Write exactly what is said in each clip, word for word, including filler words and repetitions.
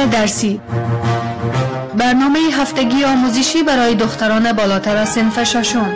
درسی، برنامه هفتگی آموزشی برای دختران بالاتر از صنف ششم.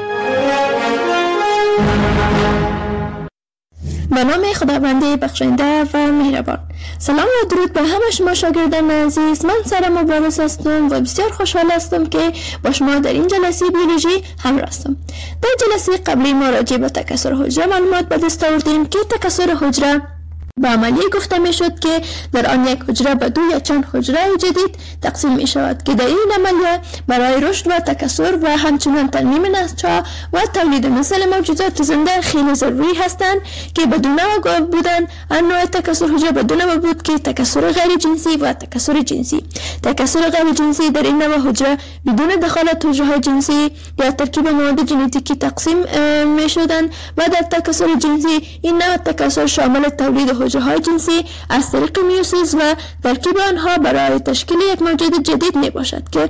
به نام خداوند بخشنده و مهربان. سلام و درود به همه شما شاگردان عزیز. من سارا مبارز هستم و بسیار خوشحال هستم که با شما در این جلسه بیولوژی همراه هستم. در جلسه قبلی ما راجع به تکثر حجره معلومات به دست آوردیم که تکثر حجره با عملیه گفته می شد که در آن یک حجره به دو یا چند حجره جدید تقسیم می شود که در این عملیه برای رشد و تکثر و همچنین ترمیم نسل‌ها و تولید نسل موجودات زنده خیلی ضروری هستند که بدون بودن انواع تکثر حجره بدون بود که تکثر غیر جنسی و تکثر جنسی. تکثر غیر جنسی در این نوع حجره بدون دخالت حجره جنسی یا ترکیب مواد ژنتیکی تقسیم می شدند و در تکثر جنسی این نوع تکثر شامل تولید حجره های جنسی از طریق میوسیس و ترکیب آنها برای تشکیل یک موجود جدید می باشد که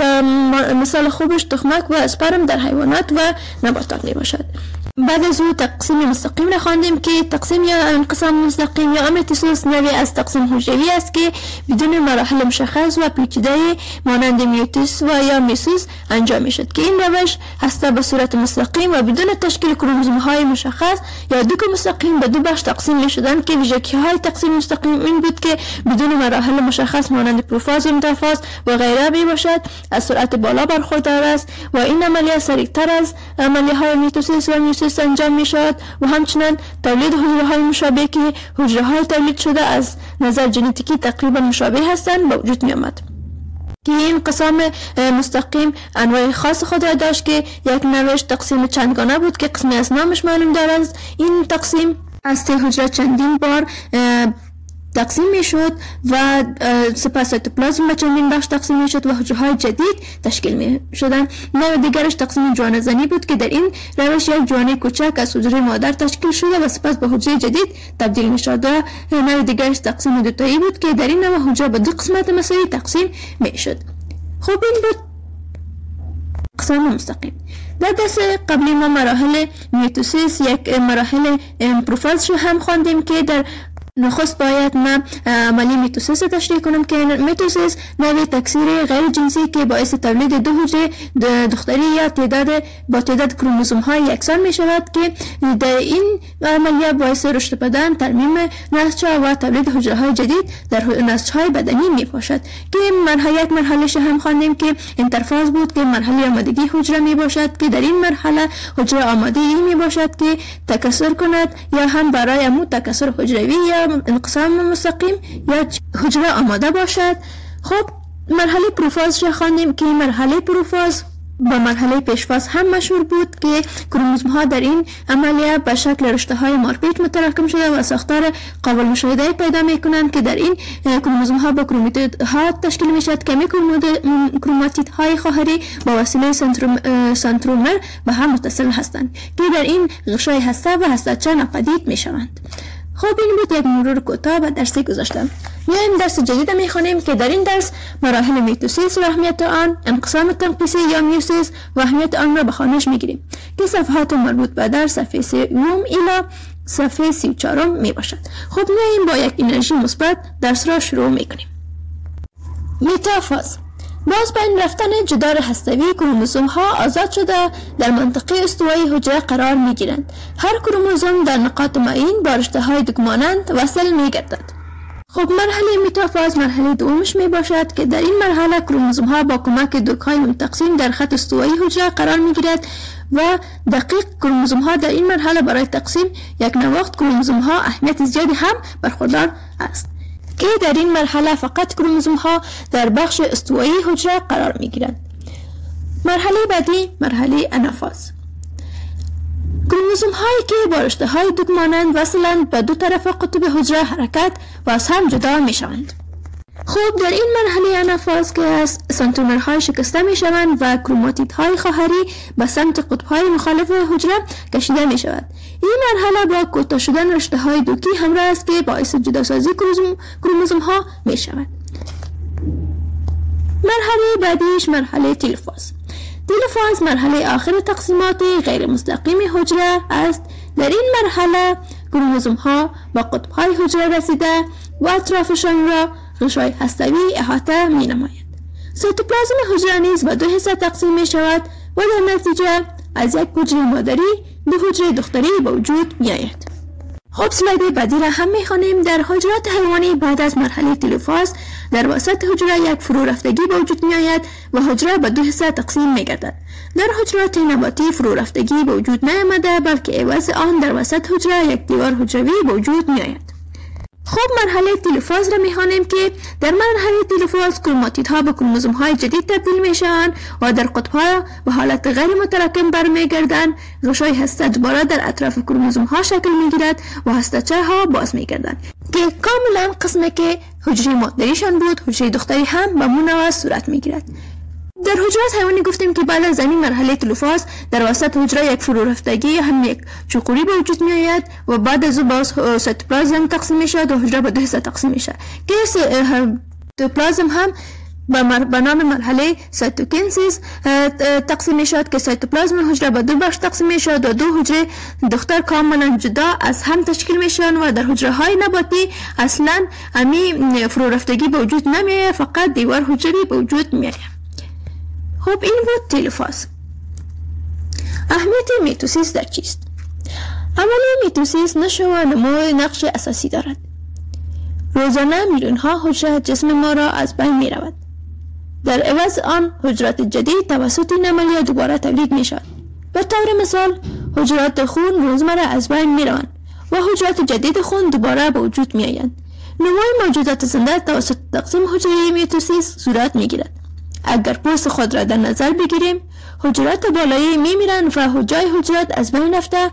مثال خوبش تخمک و اسپرم در حیوانات و نباتات می باشد. بعد از او تقسیم مستقیم را خواندیم که تقسیم یا انقسام مستقیم یا میتوسیس نوعی از تقسیم حجروی است که بدون مراحل مشخص و پیچیده مانند میوسیس و یا میسوس انجام می شد که این روش هسته به صورت مستقیم و بدون تشکیل کروموزوم های مشخص یا دو مستقیم به دو بخش تقسیم می شدند که ویژگی های تقسیم مستقیم این بود که بدون مراحل مشخص مانند پروفاز و متافاز و غیره می باشد، از سرعت بالا برخوردار است و این عملیه سریعتر از عملیه های میتوسیس و میوسیس انجام می شود و همچنین تولید حجره های مشابه که حجره های تولید شده از نظر ژنتیکی تقریبا مشابه هستند به وجود می آمد. که این انقسام مستقیم انواع خاص خود را داشت که یک نوعش تقسیم چندگانه بود که قسمی از نامش معلوم دارد. این تقسیم از حجره چندین بار تقسیم می شد و سپس سیتوپلازم به چندین بخش تقسیم می شد و حجره های جدید تشکیل می شدند. نوع دیگرش تقسیم جوانه زنی بود که در این روش یک جوانه کوچک از حجره مادر تشکیل شده و سپس به حجره جدید تبدیل می شد. و نوع دیگرش تقسیم دوتایی بود که در این نوع حجره به دو قسمت مساوی تقسیم می شد. خب این بود اقسام مستقیم. در درس قبلی ما مراحل میتوسیس یک مراحل پروفاز رو هم خواندیم که در نخست باید من عملی میتوسیس تشریح کنم که میتوسیس نوع تکثیر غیر جنسی که باعث تولید دو حجره دختری یا تعداد با تعداد کروموزوم های یکسان می شود که در این عملیه باعث رشد بدن، ترمیم نسل‌ها و تولید حجره های جدید در نسل‌های بدنی می باشد که مرحله یک مرحله هم خواندیم که انترفاز بود که مرحله آمادگی حجره می باشد که در این مرحله حجره آماده ای می باشد که تکثر کند یا هم برای امو تکثر حجروی یا انقسام مستقیم یا حجره آماده باشد. خب مرحله پروفاز را خواندیم که مرحله پروفاز با مرحله پیشفاز هم مشهور بود که کروموزوم ها در این عملیه به شکل رشته های مارپیچ متراکم شده و ساختار قابل مشاهده پیدا می کنند که در این کروموزوم ها با کروماتید ها تشکیل می شد که کروماتید های خواهری با وسیله سنترومر به هم متصل هستند که در این غشای هسته و هسته‌چه ناپدید می شوند. خب این بود یک مرور کوتاه به درسی گذاشتم. میایم درس جدید میخونیم که در این درس مراحل میتوسیس و اهمیت آن، انقسام تنقیصی یا میوسیس و اهمیت آن را به خوانش میگیریم که صفحات مربوط به در صفحه سیوم الی صفحه سی و چهارم می باشد. خب میایم با یک انرژی مثبت درس را شروع میکنیم. میتافاز باز بین رفتن جدار هسته‌ای کروموزوم ها آزاد شده در منطقه استوایی حجره قرار می گیرند. هر کروموزوم در نقاط معین با رشته های دگمانند وصل می گردد. خب مرحله میتافاز مرحله دومش می باشد که در این مرحله کروموزوم ها با کمک دوک های منتقسیم در خط استوایی حجره قرار می گیرد و دقیق کروموزوم ها در این مرحله برای تقسیم یک نواخت کروموزوم ها اهمیت زیادی هم برخوردار است که در این مرحله فقط کروموزوم ها در بخش استوایی حجره قرار می گیرند. مرحله بعدی مرحله انافاز. کروموزوم هایی که با رشته های دوک مانند وصلند به دو طرف قطب حجره حرکت و از هم جدا می شوند. خب در این مرحله انافاز که از سنترومرهای شکسته می شوند و کروماتیدهای خواهری به سمت قطبهای مخالف حجره کشیده می شود. این مرحله با کوتاه شدن رشته های دوکی همراه است که باعث جداسازی کروموزوم ها می شود. مرحله بعدیش مرحله تلفاز. تلفاز مرحله آخر تقسیمات غیر مستقیم حجره است. در این مرحله کروموزوم ها با قطبهای حجره رسیده و اطرافشان را غشای هسته‌ای احاطه می نماید. سایتوپلازم حجره نیز به دو حصه تقسیم می شود و در نتیجه از یک حجره مادری دو حجره دختری به وجود می آید. خب سلاید بعدی را هم می خوانیم. در حجرات حیوانی بعد از مرحله تلوفاز در وسط حجره یک فرو رفتگی به وجود می آید و حجره به دو حصه تقسیم می گردد. در حجرات نباتی فرو رفتگی به وجود نیامده، بلکه عوض آن در وسط حجره یک دیوار حجروی به وجود می آید. خب مرحله تلوفاز را می‌خوانیم که در مرحله تلوفاز کروماتیدها به کروموزوم‌های جدید تبدیل میشوند و در قطب‌ها به حالت غیر متراکم برمیگردند. غشای هسته دوباره در اطراف کروموزوم‌ها شکل می‌گیرد و هسته‌چه‌ها باز می‌گردند که کاملا قسمی که حجره مادریشان بود حجره دختری هم به منوع صورت می‌گیرد. در حجرات حیوانی گفتیم که بعد از این مرحله تلوفاز در وسط حجره یک فرو رفتگی یا هم یک چوقوری به وجود می آید و بعد از او باز سایتوپلازم تقسیم می شود و حجره به دو حصه تقسیم می شود که سایتوپلازم هم به نام مرحله سایتوکینسیس تقسیم می شود که سایتوپلازم حجره به دو بخش تقسیم می شود و دو حجره دختر کاملا جدا از هم تشکیل می شوند و در حجره های نباتی اصلا همی فرو رفتگی به وجود نمی آید، فقط دیوار حجروی به وجود می آید. خب این بود تلوفاز. اهمیت میتوسیس در چیست؟ عملیه میتوسیس نشو و نمو نقش اساسی دارد. روزانه میلیون ها حجره جسم ما را از بین می رود. در عوض آن حجرات جدید توسط این عملیه دوباره تولید می شود. به طور مثال حجرات خون روزمره از بین می روند و حجرات جدید خون دوباره به وجود می آیند. نمو موجودات زنده توسط تقسیم حجره میتوسیس صورت می گیرد. اگر پوست خود را در نظر بگیریم، حجرات بالایی می میرند و جای حجرات از بین رفته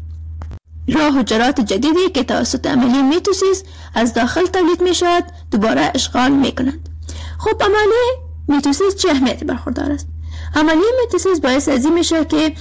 را حجرات جدیدی که توسط عملیه میتوسیس از داخل تولید می شود دوباره اشغال می کنند. خب عملیه میتوسیس چه اهمیتی برخوردار است؟ عملیه میتوسیس باعث از این میشه که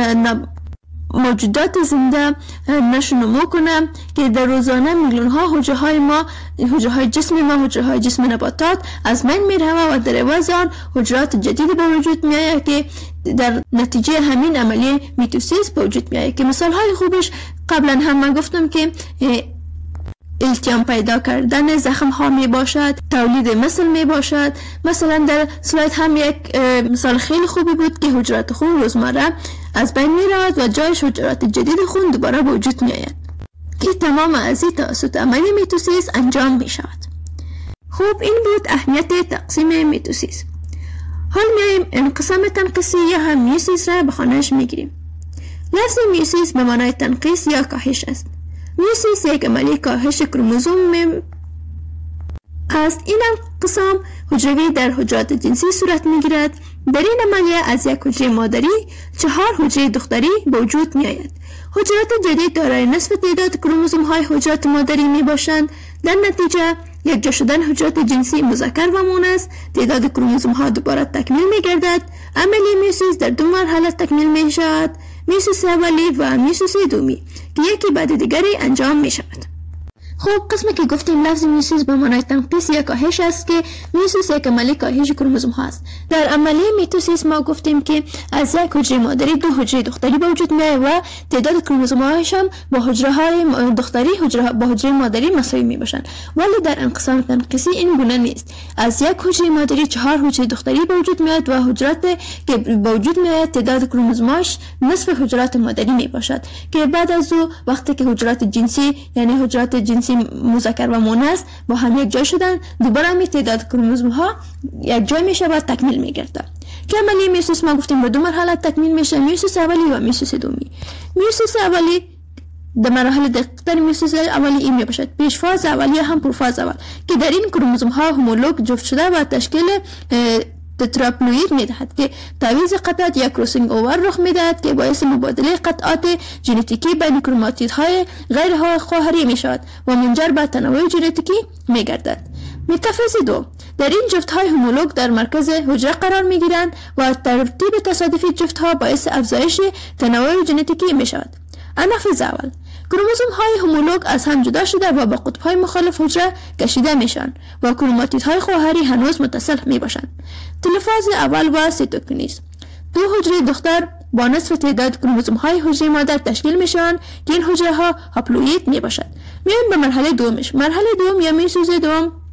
موجودات زنده نشو نمو کنه که در روزانه میلیون ها حجره های ما حجره های جسم ما حجره های جسم نباتات از بین میره و در عوض آن حجرات جدید به وجود میآید که در نتیجه همین عملیه میتوسیس به وجود میآید که مثال های خوبش قبلا هم من گفتم که التیام پیدا کردن زخم ها می باشد، تولید مثل می باشد. مثلا در سلاید هم یک مثال خیلی خوبی بود که حجرات خون روزمره از بین می رود و جایش حجرات جدید خون دوباره به وجود می آید که تمام از این توسط عملیه میتوسیس انجام می شود. خوب این بود اهمیت تقسیم میتوسیس. حال میایم انقسام تنقیسی یا هم میوسیس را به خانه‌اش می گیریم. لفظ میوسیس به معنای تنقیس یا کاهش است. میوسیس یک عملیه کاهش کروموزوم است. این انقسام حجروی در حجرات جنسی صورت میگیرد. در این عملیه از یک حجره مادری چهار حجره دختری به وجود می آید. حجرات جدید دارای نصف تعداد کروموزوم های حجرات مادری می باشند. در نتیجه یک جا شدن حجرات جنسی مذکر و مؤنث تعداد کروموزوم ها دوباره تکمیل می گردد. عملیه میوسیس در دو مرحله تکمیل می شود: میوسیس اولی و میوسیس دومی که یکی بعد دیگری انجام می شود. خب قسمی که گفتیم لفظ میوسیس به معنای تنقیس یا کاهش است که میوسیس یک عملیه کاهش کروموزوم ها است. در عملیه میتوسیس ما گفتیم که از یک حجره مادری دو حجره دختری به وجود میآید و تعداد کروموزوم هایش هم با حجره های دختری حجره با حجره مادری مساوی می باشند. ولی در انقسام تنقیسی این گونه نیست. از یک حجره مادری چهار حجره دختری به وجود میآید و حجرات که به وجود میآید تعداد کروموزوماش نصف حجرات مادری می باشد که بعد از او وقتی که حجرات جنسی یعنی حجرات جنسی مذکر و مؤنث با هم یک جای شدن دوباره می تعداد کروموزوم ها یک جای می شود تکمیل می گردد. که عملیه میوسیس ما گفتیم به دو مرحله تکمیل میشه: میوسیس اولی و میوسیس دومی. میوسیس اولی در مراحل دقیق‌تر میوسیس اولی این می باشد: پیش فاز اولیه هم پروفاز اول که در این کروموزوم ها هومولوگ جفت شده و تشکیل تتراپلوید می دهد که تعویض قطعات یا کروسینگ اوور رخ می دهد که باعث مبادله قطعات ژنتیکی بین کروماتیدهای غیر خواهری می شود و منجر به تنوع ژنتیکی می گردد. متافیز دو: در این جفت های هومولوگ در مرکز حجره قرار می گیرند و ترتیب تصادفی جفت ها باعث افزایش تنوع ژنتیکی می شود. انافیز اول: کروموزوم های هومولوگ از هم جدا شده و با قطب های مخالف حجره کشیده میشن و کروماتیدهای خواهری هنوز متصل می باشند. تلفاز اول و سیتوکینیز: دو حجره دختر با نصف تعداد کروموزوم های حجره مادر تشکیل میشن که این حجره ها هاپلوئید می باشد. میایم به مرحله دومش. مرحله دوم یا میوسیس دوم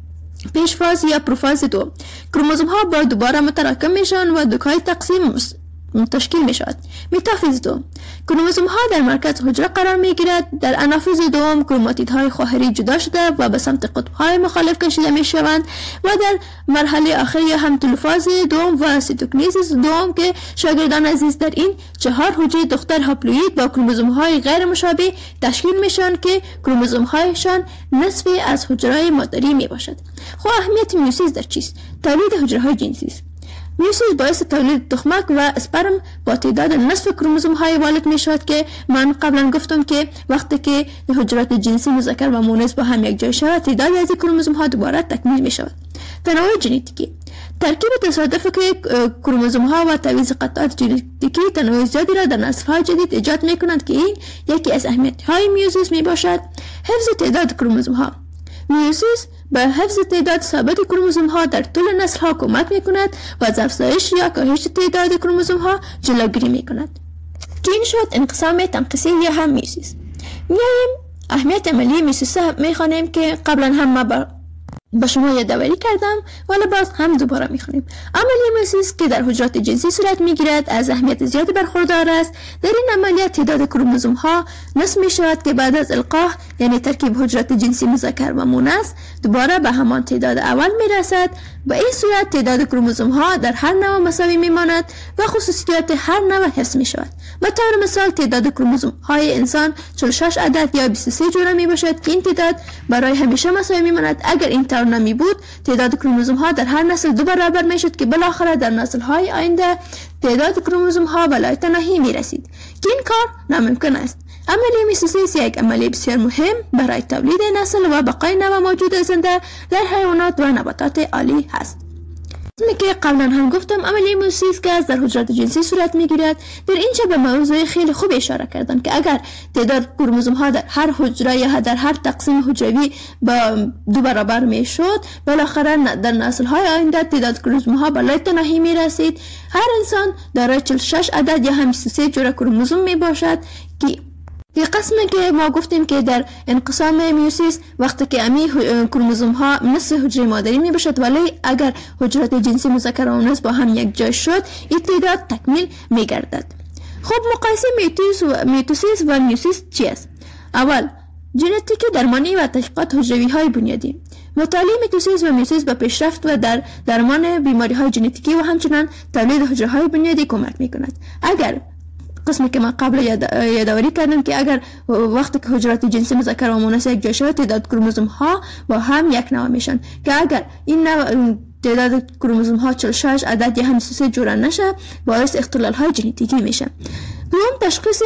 پیشفاز یا پروفاز دو، کروموزوم ها با دوباره متراکم میشن و دوکای تقسیم تشکیل می شود. متافیز دو، کروموزوم ها در مرکز حجره قرار می گیرد. در انافیز دوم کروماتید های خواهری جدا شده و به سمت قطب های مخالف کشیده می شوند و در مرحله آخر یا هم تلوفاز دوم و سیتوکنیزیس دوم که شاگردان عزیز در این چهار حجره دختر هاپلوئید با کروموزوم های غیر مشابه تشکیل میشن که کروموزوم هایشان نصفی از حجره مادری می باشد. خب اهمیت میوسیس در چیست؟ تولید حجره های جنسی است. میوسیس باعث تولید تخمک و اسپرم با تعداد نصف کروموزوم های والد می شود که من قبلا گفتم که وقتی که حجرات جنسی مذکر و مؤنث با هم یک جای شود تعداد از کروموزوم ها دوباره تکمیل می شود. تنوع ژنتیکی، ترکیب تصادفی که کروموزوم ها و تعویض قطعات ژنتیکی تنوع زیادی را در نسل های جدید ایجاد می کنند که این یکی از اهمیت های میوسیس می باشد. حفظ تعداد کروموزوم ها، میوسیس به حفظ تعداد ثابت کروموزوم ها در طول نسل ها کمک می کند و از افزایش یا کاهش تعداد کروموزوم ها جلوگیری می کند. که این شد انقسام تنقیصی یا هم میوسیس. میاییم اهمیت عملی میوسیس می خوانیم که قبلا هم ما با با شما یادآوری کردم ولی باز هم دوباره میخونیم. عملیه میوسیس که در حجرات جنسی صورت میگیرد از اهمیت زیادی برخوردار است. در این عملیات تعداد کروموزوم ها نصف می شود که بعد از القاح یعنی ترکیب حجرات جنسی مذکر و مؤنث دوباره به همان تعداد اول میرسد. به این صورت تعداد کروموزوم ها در هر نوع مساوی میماند و خصوصیات هر نوع حفظ می شود. به طور مثال تعداد کروموزوم های انسان چهل و شش عدد یا بیست و سه جوره می باشد که این تعداد برای همیشه مساوی میماند. اگر این طور نمی بود تعداد کروموزوم ها در هر نسل دو برابر می شد که بالاخره در نسل های آینده تعداد کروموزوم ها به تناهی می رسید که این کار ناممکن است. عملیه میوسیس یک عملیه بسیار مهم برای تولید نسل و بقای نوع موجود زنده در حیوانات و نباتات عالی هست. مثل که قبلا هم گفتم عملیه میوسیس که از در حجرات جنسی صورت میگیرد. در اینجا به موضوع خیلی خوب اشاره کردن که اگر تعداد کروموزوم ها در هر حجره یا در هر تقسیم حجروی با دو برابر میشد بالاخره در نسل های آینده تعداد کروموزوم ها بالای تناهی میرسید. هر انسان دارای چهل و شش عدد یا هم بیست و سه جوره کروموزوم می باشد که یه قسمی که ما گفتیم که در انقسام میوسیس وقتی که امی کروموزوم ها نصف حجره مادری می باشد ولی اگر حجرات جنسی مذکر و مؤنث با هم یک جای شد این تعداد تکمیل می گردد. خب مقایسه میتوس و میتوسیس و میوسیس چی است؟ اول ژنتیک درمانی و تحقیقات حجروی های بنیادی. مطالعه میتوسیس و میوسیس به پیشرفت و در درمان بیماری های ژنتیکی و همچنین تولید حجره های بنیادی کمک می کند. اگر قسمی که من قبل یادآوری کردم که اگر وقتی که حجرات جنسی مذکر و مؤنث یک جای شود تعداد کروموزوم ها با هم یک نوع میشن که اگر این نوع تعداد کروموزوم ها چهل و شش عدد یا هم بیست و سه جوره نشه باعث اختلال های ژنتیکی میشه. دوم تشخیص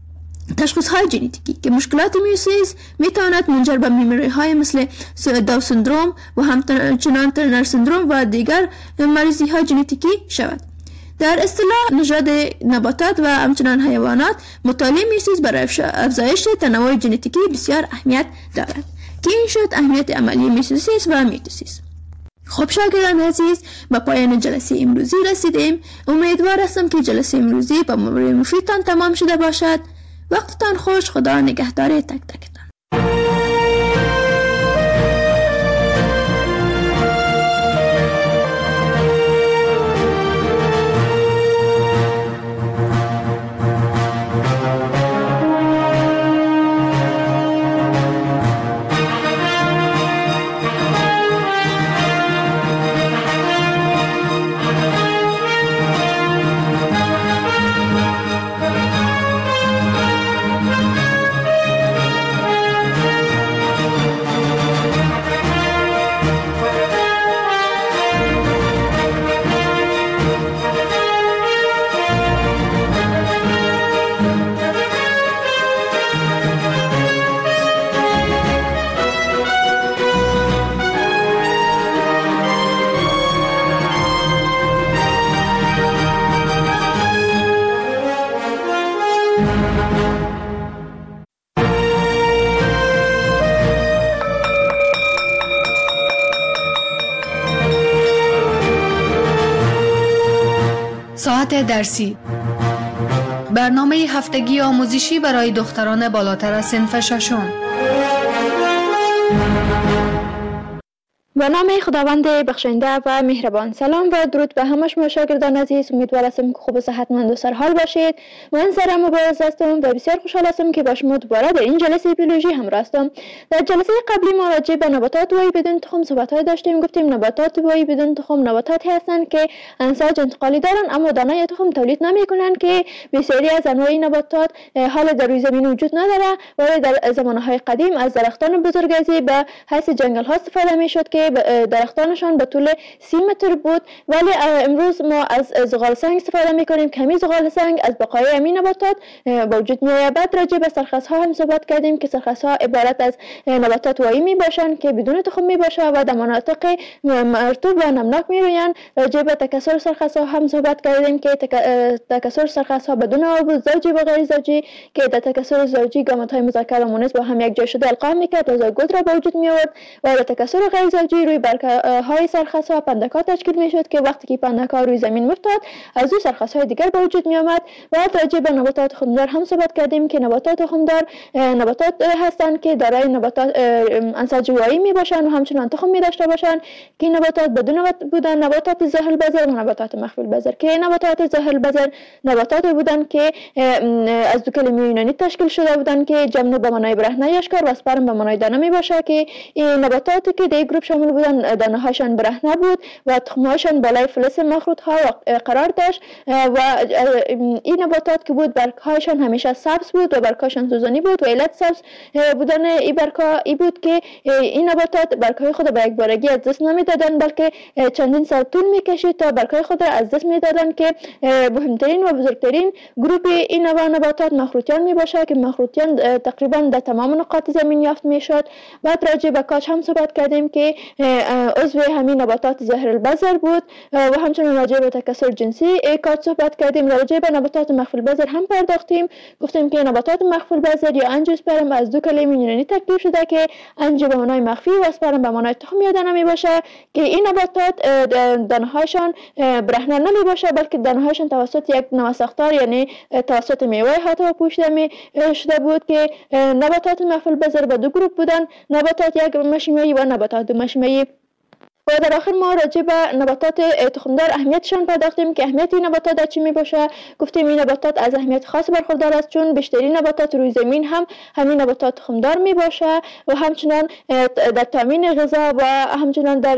تشخیص های ژنتیکی که مشکلات میوسیس میتواند منجر به بیماری های مثل داون سندروم و همچنان ترنر سندروم و دیگر مریضی های ژنتیکی شود. در اصطلاح نژاد نباتات و همچنان حیوانات مطالعه میوسیس برای افزایش تنوع ژنتیکی بسیار اهمیت دارد که این شد اهمیت عملی میوسیس و میتوسیس. خب شاگردان عزیز به پایان جلسه امروزی رسیدیم. امیدوار هستم که جلسه امروزی با مفیدتان تمام شده باشد. وقتتان خوش. خدا نگهدار تک تکتان. ساعت درسی، برنامه هفتگی آموزشی برای دختران بالاتر از صنف ششم. به نام خداوند بخشنده و مهربان. سلام و درود به همه شما شاگردان عزیز. امیدوار هستم که خوب و صحتمند و سرحال باشید. من سارا مبارز هستم و بسیار خوشحال هستم که با شما دوباره در این جلسه بیولوژی همراه هستم. در جلسه قبلی ما راجع به نباتات وایی بدون تخم صحبت داشتیم. گفتیم نباتات وایی بدون تخم نباتاتی هستند که انساج انتقالی دارند اما دانه تخم تولید نمی‌کنند، که بسیاری از انواع نباتات حال در روی زمین وجود نداره، ولی در زمانهای قدیم از درختان بزرگسالی به حیث جنگل ها استفاده می‌شد که درختانشان به طول سی متر بود. ولی امروز ما از زغال سنگ استفاده میکنیم. کمی زغال سنگ از بقای همین نباتات به وجود میآید. بعد راجع به سرخس ها هم صحبت کردیم که سرخس ها عبارت از نباتات وایی می باشند که بدون تخم می باشند و در مناطق مرطوب و نمناک می رویند. راجع به تکثر سرخس ها هم صحبت کردیم که تکثر سرخس ها بدون آب زوجی و غیر زوجی که در تکثر زوجی گامت های مذکر و مؤنث با هم یک جای شده القا میکرد و زایگوت را به وجود می آورد، و در تکثر غیر زوجی روی برگه های سرخس ها پندک ها تشکیل می شد که وقتی که پندک ها روی زمین میفتاد از او سرخس های دیگر به وجود می آمد. و راجع به نباتات تخمدار هم صحبت کردیم که نباتات تخمدار نباتات هستند که دارای نباتات انساج وایی می باشند و همچنان تخم می داشته باشند که نباتات بدون بودن نباتات ظاهر البذر و نباتات مخفی البذر، که نباتات ظاهر البذر نباتات بودند که از دو کلمه یونانی تشکیل شده بودند که جمع به معنای برهنه اشکار و اسپرم به معنای دانه می باشه، که این نباتاتی که در گروه شامل بودند دانه هاشان برهنه بود و تخم هاشان بالای فلز مخروط ها قرار داشت و این نباتات که بود برگ هاشان همیشه سبز بود و برگ هاشان سوزانی بود و علت سبز بودن این برگ ها ای بود که این نباتات برگ های خود به یک بارگی از دست نمیدادند، بلکه چندین سال طول میکشید تا برگ های خود را از دست میدادند، که مهمترین و بزرگترین گروه این نوع نباتات مخروطیان می باشه که مخروطیان تقریبا در تمام نقاط زمین یافت میشد. بعد راجع به کاج هم صحبت کردیم که عضو همین نباتات ظاهر البذر بود و همچنین راجع به تکثر جنسی کاج صحبت کردیم. راجع به نباتات مخفی البذر هم پرداختیم. گفتیم که نباتات مخفی البذر یا انژیوسپرم از دو کلمه یونانی ترکیب شده که انژیو به معنای مخفی و اسپرم به معنای تخم یا دانه می باشه، که این نباتات دانه هاشان برهنه نمی باشه بلکه دانه هاشان توسط یک نوع ساختار یعنی توسط میوه حتی پوشیده می شده بود، که نباتات مخفی البذر به دو گروه بودن، نباتات یک مشیمه‌ای و نباتات دو مشیمه‌ای. و در آخر ما راجع به نباتات تخمدار اهمیتشان پرداختیم که اهمیت این نباتات در چی می باشه. گفتیم این نباتات از اهمیت خاص برخوردار است، چون بیشترین نباتات روی زمین هم همین نباتات تخمدار می باشه و همچنان در تامین غذا و همچنان در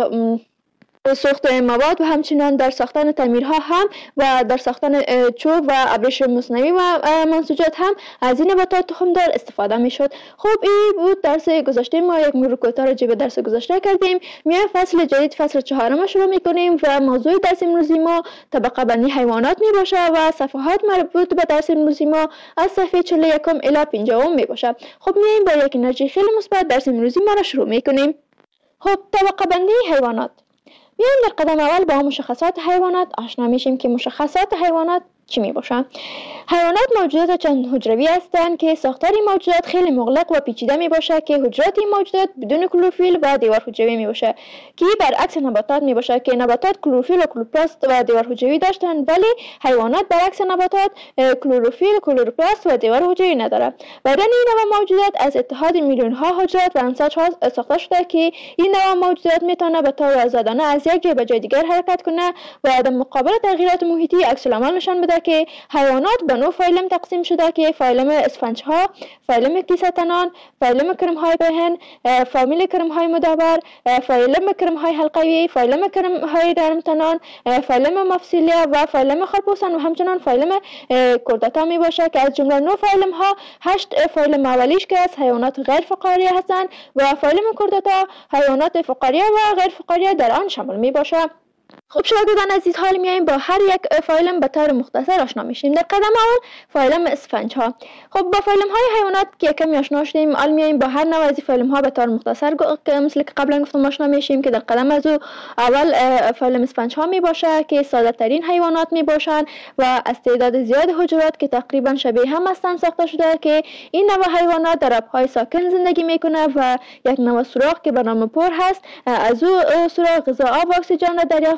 ساخت مواد و همچنان در ساختن تعمیرها هم و در ساختن چوب و ابریش مصنوعی و منسوجات هم از این نباتات تخمدار استفاده می شد. خب این بود درس گذشته ما. یک مرور کوتاه راجع به درس گذشته کردیم. میایم فصل جدید، فصل چهارم شروع می کنیم و موضوع درس امروزی ما طبقه بندی حیوانات می باشه و صفحات مربوط به درس امروزی ما از صفحه چهل و یک الی پنجاه می باشه. خب میایم با یک انرژی خیلی مثبت درس امروزی ما را شروع می کنیم. خب طبقه بندی حیوانات. میایم در قدم اول با مشخصات حیوانات آشنا میشیم که مشخصات حیوانات چی می باشن؟ حیوانات موجودات چند حجروی هستند که ساختار این موجودات خیلی مغلق و پیچیده می باشه، که حجرات این موجودات بدون کلروفیل و دیوار حجروی می باشه، که برعکس نباتات می باشه که نباتات کلروفیل و کلوروپلاست و دیوار حجروی داشتند، ولی حیوانات برعکس نباتات کلروفیل، کلوروپلاست و دیوار حجروی نداره. بدن این نوع موجودات از اتحاد میلیون ها حجرات و انساج ها ساخته شده که این نوع موجودات میتونه به طور آزادانه از یک جای به جای دیگر حرکت کنه و در مقابل تغییرات محیطی عکس العمل نشان بده، که حیوانات به نوع فایلم تقسیم شده که فایلم اسفنج ها، فایلم کیسه تنان، فایلم کرم های پهن، فامیل کرم های مدور، فایلم کرم های حلقوی، فایلم کرم های نرم تنان، فایلم مفصلیه و فایلم خرپوسن و همچنان فایلم کردتا می باشه، که از جمله نوع فایلم ها هشت فایلم اولیش که از حیوانات غیر فقاریه هستند و فایلم کردتا حیوانات فقاریه و غیر فقاریه در آن شامل می باشه. خب شاگردان عزیز، حال میایم با هر یک فایلم به طور مختصر آشنا میشیم. در قدم اول فایلم اسفنج ها. خب با فایلم های حیوانات که کمی آشنا شدیم، حال میایم با هر نوع از فایلم ها به طور مختصر مثل که قبلا گفتم آشنا میشیم، که در قدم از او اول فایلم اسفنج ها می باشه که ساده ترین حیوانات می باشند و از تعداد زیاد حجرات که تقریبا شبیه هم هستند ساخته شده، که این نوع حیوانات در آبهای ساکن زندگی میکنه و یک نوع سوراخ که به نام پر هست از او سوراخ غذا، آب و اکسیژن را دریافت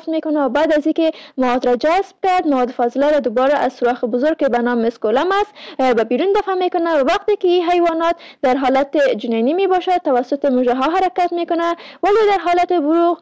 دریافت میکنه و بعد از اینکه مواد را جذب کرد مواد فاضله را دوباره از سوراخ بزرگ که به نام مسکولم است به بیرون دفع میکنه و وقتی که این حیوانات در حالت جنینی می باشد توسط مژه ها حرکت میکنه ولی در حالت بلوغ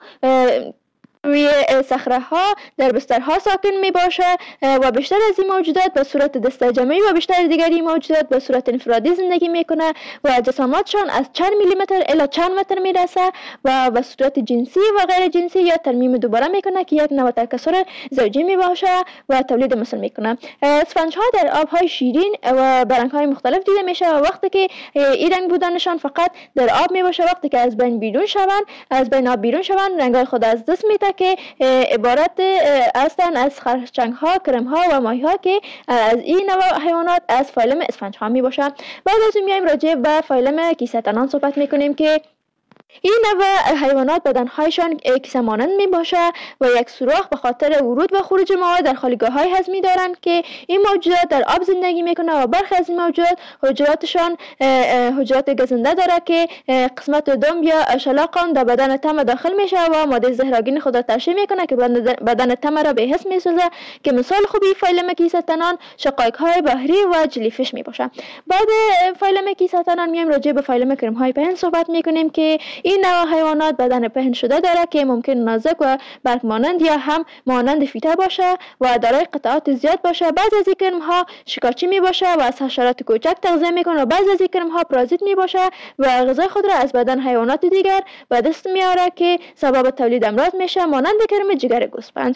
روی صخره ها در بسترها ساکن می باشه و بیشتر از این موجودات به صورت دسته جمعی و بیشتر دیگری موجودات به صورت انفرادی زندگی میکنه و جسامتشان از چند میلیمتر الی چند متر میرسه و به صورت جنسی و غیر جنسی یا ترمیم دوباره میکنه که یک نوع تکثر زوجی می باشه و تولید مثل میکنه. اسفنج ها در آب های شیرین و برنگ های مختلف دیده میشه و وقتی که این رنگ بودنشان فقط در آب می باشه وقتی که از بین بیرون شوند از بین آب بیرون شوند رنگ های خود از دست میده که عبارت هستند از خرچنگ ها، کرم ها و ماهی ها که از این نوع حیوانات از فایلم اسفنج ها می باشند. بعد از اون میایم راجع به فایلم کیسه تنان صحبت میکنیم که این نوع حیوانات بدنهایشان کیسه مانند می باشه و یک سوراخ به خاطر ورود و خروج مواد در خالیگاه های هضمی دارند که این موجودات در آب زندگی میکنه و برخی از این موجودات حجراتشان حجرات گزنده داره که قسمت دم یا شلاق در بدن تم داخل میشه و ماده زهرآگین خود را ترشح میکنه که بدن تم را به حس میسازه که مثال خوبی فایلم کیسه تنان شقایق های بحری و جلیفیش می باشه. بعد فایلم کیسه تنان میایم راجع به فایلم کرم های پهن صحبت میکنیم که این نوع حیوانات بدن پهن شده داره که ممکن نازک و برگ مانند یا هم مانند فیته باشه و دارای قطعات زیاد باشه. بعضی از این کرم ها شکارچی می باشه و از حشرات کوچک تغذیه میکنه و بعضی از این کرم ها پارازیت می باشه و غذای خود را از بدن حیوانات دیگر به دست میاره که سبب تولید امراض میشه مانند کرم جگر گوسفند.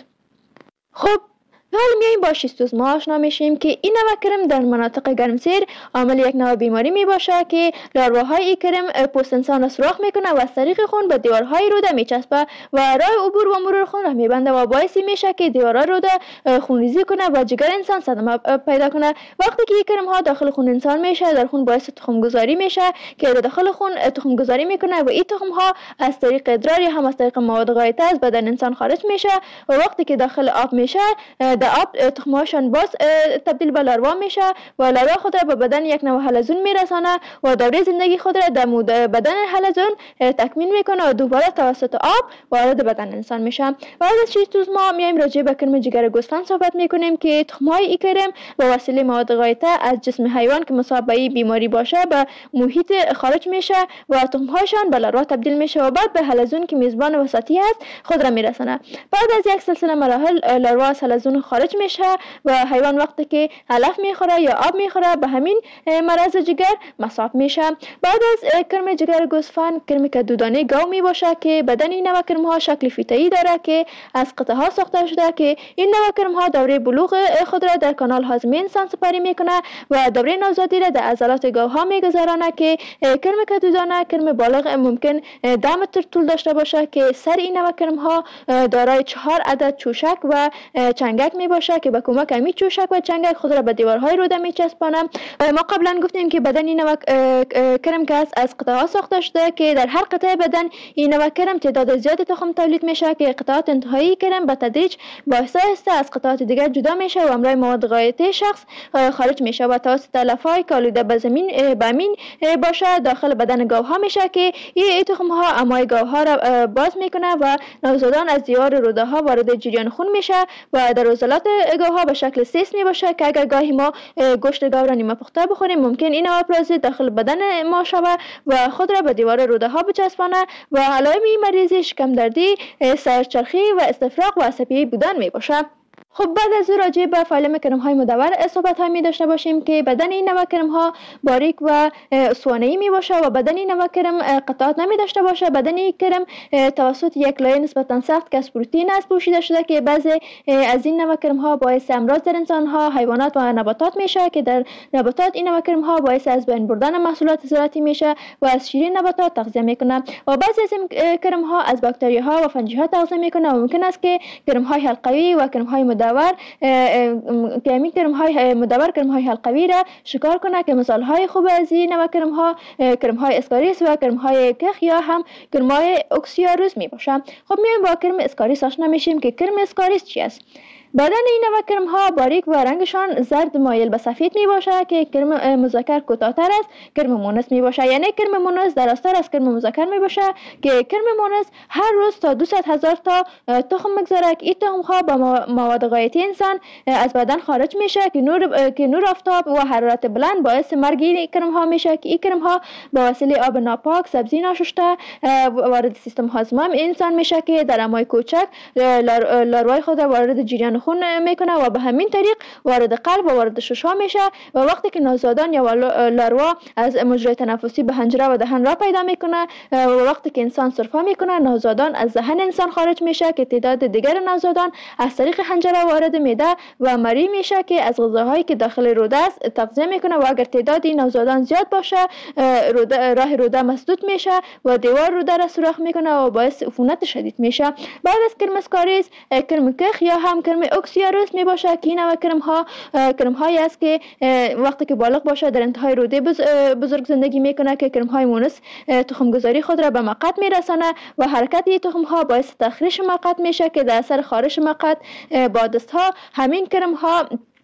خب حالا میایم با شیستوزما آشنا میشیم که این نوع کرم در مناطق گرمسیر عامل یک نوع بیماری می باشه که لارواهای این کرم پوست انسان را سوراخ میکنه و از طریق خون به دیوارهای روده میچسبه و راه عبور و مرور خون را میبنده و باعث میشه که دیوارهای روده خونریزی کنه و جگر انسان صدمه پیدا کنه. وقتی که این کرم ها داخل خون انسان میشه در خون باعث تخم گذاری میشه که داخل خون تخم گذاری میکنه و این تخم ها از طریق ادرار یا هم از طریق مواد غایطه از بدن انسان خارج میشه و وقتی که داخل آب میشه آب تخمهاشان باز تبدیل به لاروا میشه و لاروا خود را به بدن یک نوع حلزون میرسانه و دوره زندگی خود را در بدن حلزون تکمیل میکنه و دوباره توسط آب وارد بدن انسان میشه. بعد از شیستوزما میایم راجع به کرم جگر گوسفند صحبت میکنیم که تخمهای این کرم با وسیله مواد غایطه از جسم حیوان که مصاب به بیماری باشه به محیط خارج میشه و تخمهاشان به لاروا تبدیل میشه و بعد به حلزون که میزبان وسطی است خود را میرسانه. بعد از یک سلسله مراحل لاروا از حلزون خارج میشه و حیوان وقتی که علف میخوره یا آب میخوره به همین مرض جگر مصاب میشه. بعد از کرم جگر گوسفند کرمی که دودانه گاو می باشه که بدن این نوع کرم ها شکل فیته‌ای داره که از قطعه ها ساخته شده که این نوع کرم ها دوره بلوغ خود را در کانال هاضمه انسان سپری میکنه و دوره نوزادی را در عضلات گاو ها میگذرانه که کرم که دودانه کرم بالغ ممکن ده متر طول داشته باشه که سر این نوع کرم ها دارای چهار عدد چوشک و چنگک می باشه که به کمک همین چوشک و چنگک خود را به دیوارهای روده میچسبانه. ما قبلا گفتیم که بدن این نوع کرم که از قطعات ساخته شده که در هر قطعه بدن این نوع کرم تعداد زیادی تخم تولید میشه که قطعات انتهایی کرم به تدریج با آهسته از قطعات دیگر جدا میشه و همراه مواد غایطه شخص خارج میشه و توسط تلفهای که آلوده به زمین بامین باشه داخل بدن گاوها میشه که این تخم ها امای گاوها را باز میکنه و نوزادان از دیوار روده ها وارد جریان خون میشه و در عضلات گاوها به شکل سیس می باشه که اگر گاهی ما گوشت گاو را نیمه پخته بخوریم ممکن این نوع پارازیت داخل بدن ما شود و خود را به دیوار روده ها بچسبانه و علائم این مریضی شکم دردی، سرچرخی و استفراغ و عصبی بودن می باشه. خب بعد از او راجع به فایلم کرم های مدور صحبت های می داشته باشیم که بدن این نوع کرم ها باریک و اسوانه‌ای می باشه و بدن این نوع کرم قطعات نمی داشته باشه. بدن این کرم توسط یک لایه نسبتا سخت که از پروتئین است پوشیده شده که بعضی از این نوع کرم ها باعث امراض در انسان ها، حیوانات و نباتات میشه که در نباتات این نوع کرم ها باعث از بین بردن محصولات زراعتی میشه و از شیرین نباتات تغذیه میکنه و بعضی از این کرم ها از باکتری ها و فنجی ها تغذیه میکنه و ممکن است که کرم های حلقوی و کرم های مدور که همین کرم های مدور کرم های حلقوی را شکار کنه که مثال های خوب از این نوع کرم ها کرم های اسکاریس و کرم های کخ یا هم کرم های اکسیاروس می باشه. خب میایم با کرم اسکاریس آشنا میشیم که کرم اسکاریس چی است. بدن این نوع کرم ها باریک و رنگشان زرد مایل به سفید می باشه که کرم مذکر کوتاه‌تر است کرم مونس می باشه. یعنی کرم مونس درازتر از کرم مذکر می باشه که کرم مونس هر روز تا دویست هزار تا تخم میگذاره که این تخم ها با مواد غایتی انسان از بدن خارج میشه که نور که نور آفتاب و حرارت بلند باعث مرگ این کرم ها میشه که این کرم ها با وسیله آب ناپاک، سبزی ناشسته وارد سیستم هاضمه انسان میشه که در امای کوچک لاروای خود وارد جریان خون میکنه و به همین طریق وارد قلب و وارد ششها میشه و وقتی که نوزادان یا لاروا از مجرای تنفسی به حنجره و دهن را پیدا میکنه و وقتی که انسان سرفه میکنه نوزادان از دهن انسان خارج میشه که تعداد دیگر نوزادان از طریق حنجره وارد معده و مری میشه که از غذاهایی که داخل روده است تغذیه میکنه و اگر تعداد نوزادان زیاد باشه روده راه روده مسدود میشه و دیوار روده را سوراخ میکنه و باعث عفونت شدید میشه. بعد از کرم اسکاریس کرم کخ یا هم کرم اکسیاروس می باشه که این نوع کرم ها کرم هایی است که وقتی که بالغ باشه در انتهای روده بزرگ زندگی میکنه که کرم های مونس تخم گذاری خود را به مقعد میرسانه و حرکت این تخم ها باعث تخریش مقعد میشه که در اثر خارش مقعد با دست ها همین کرم ها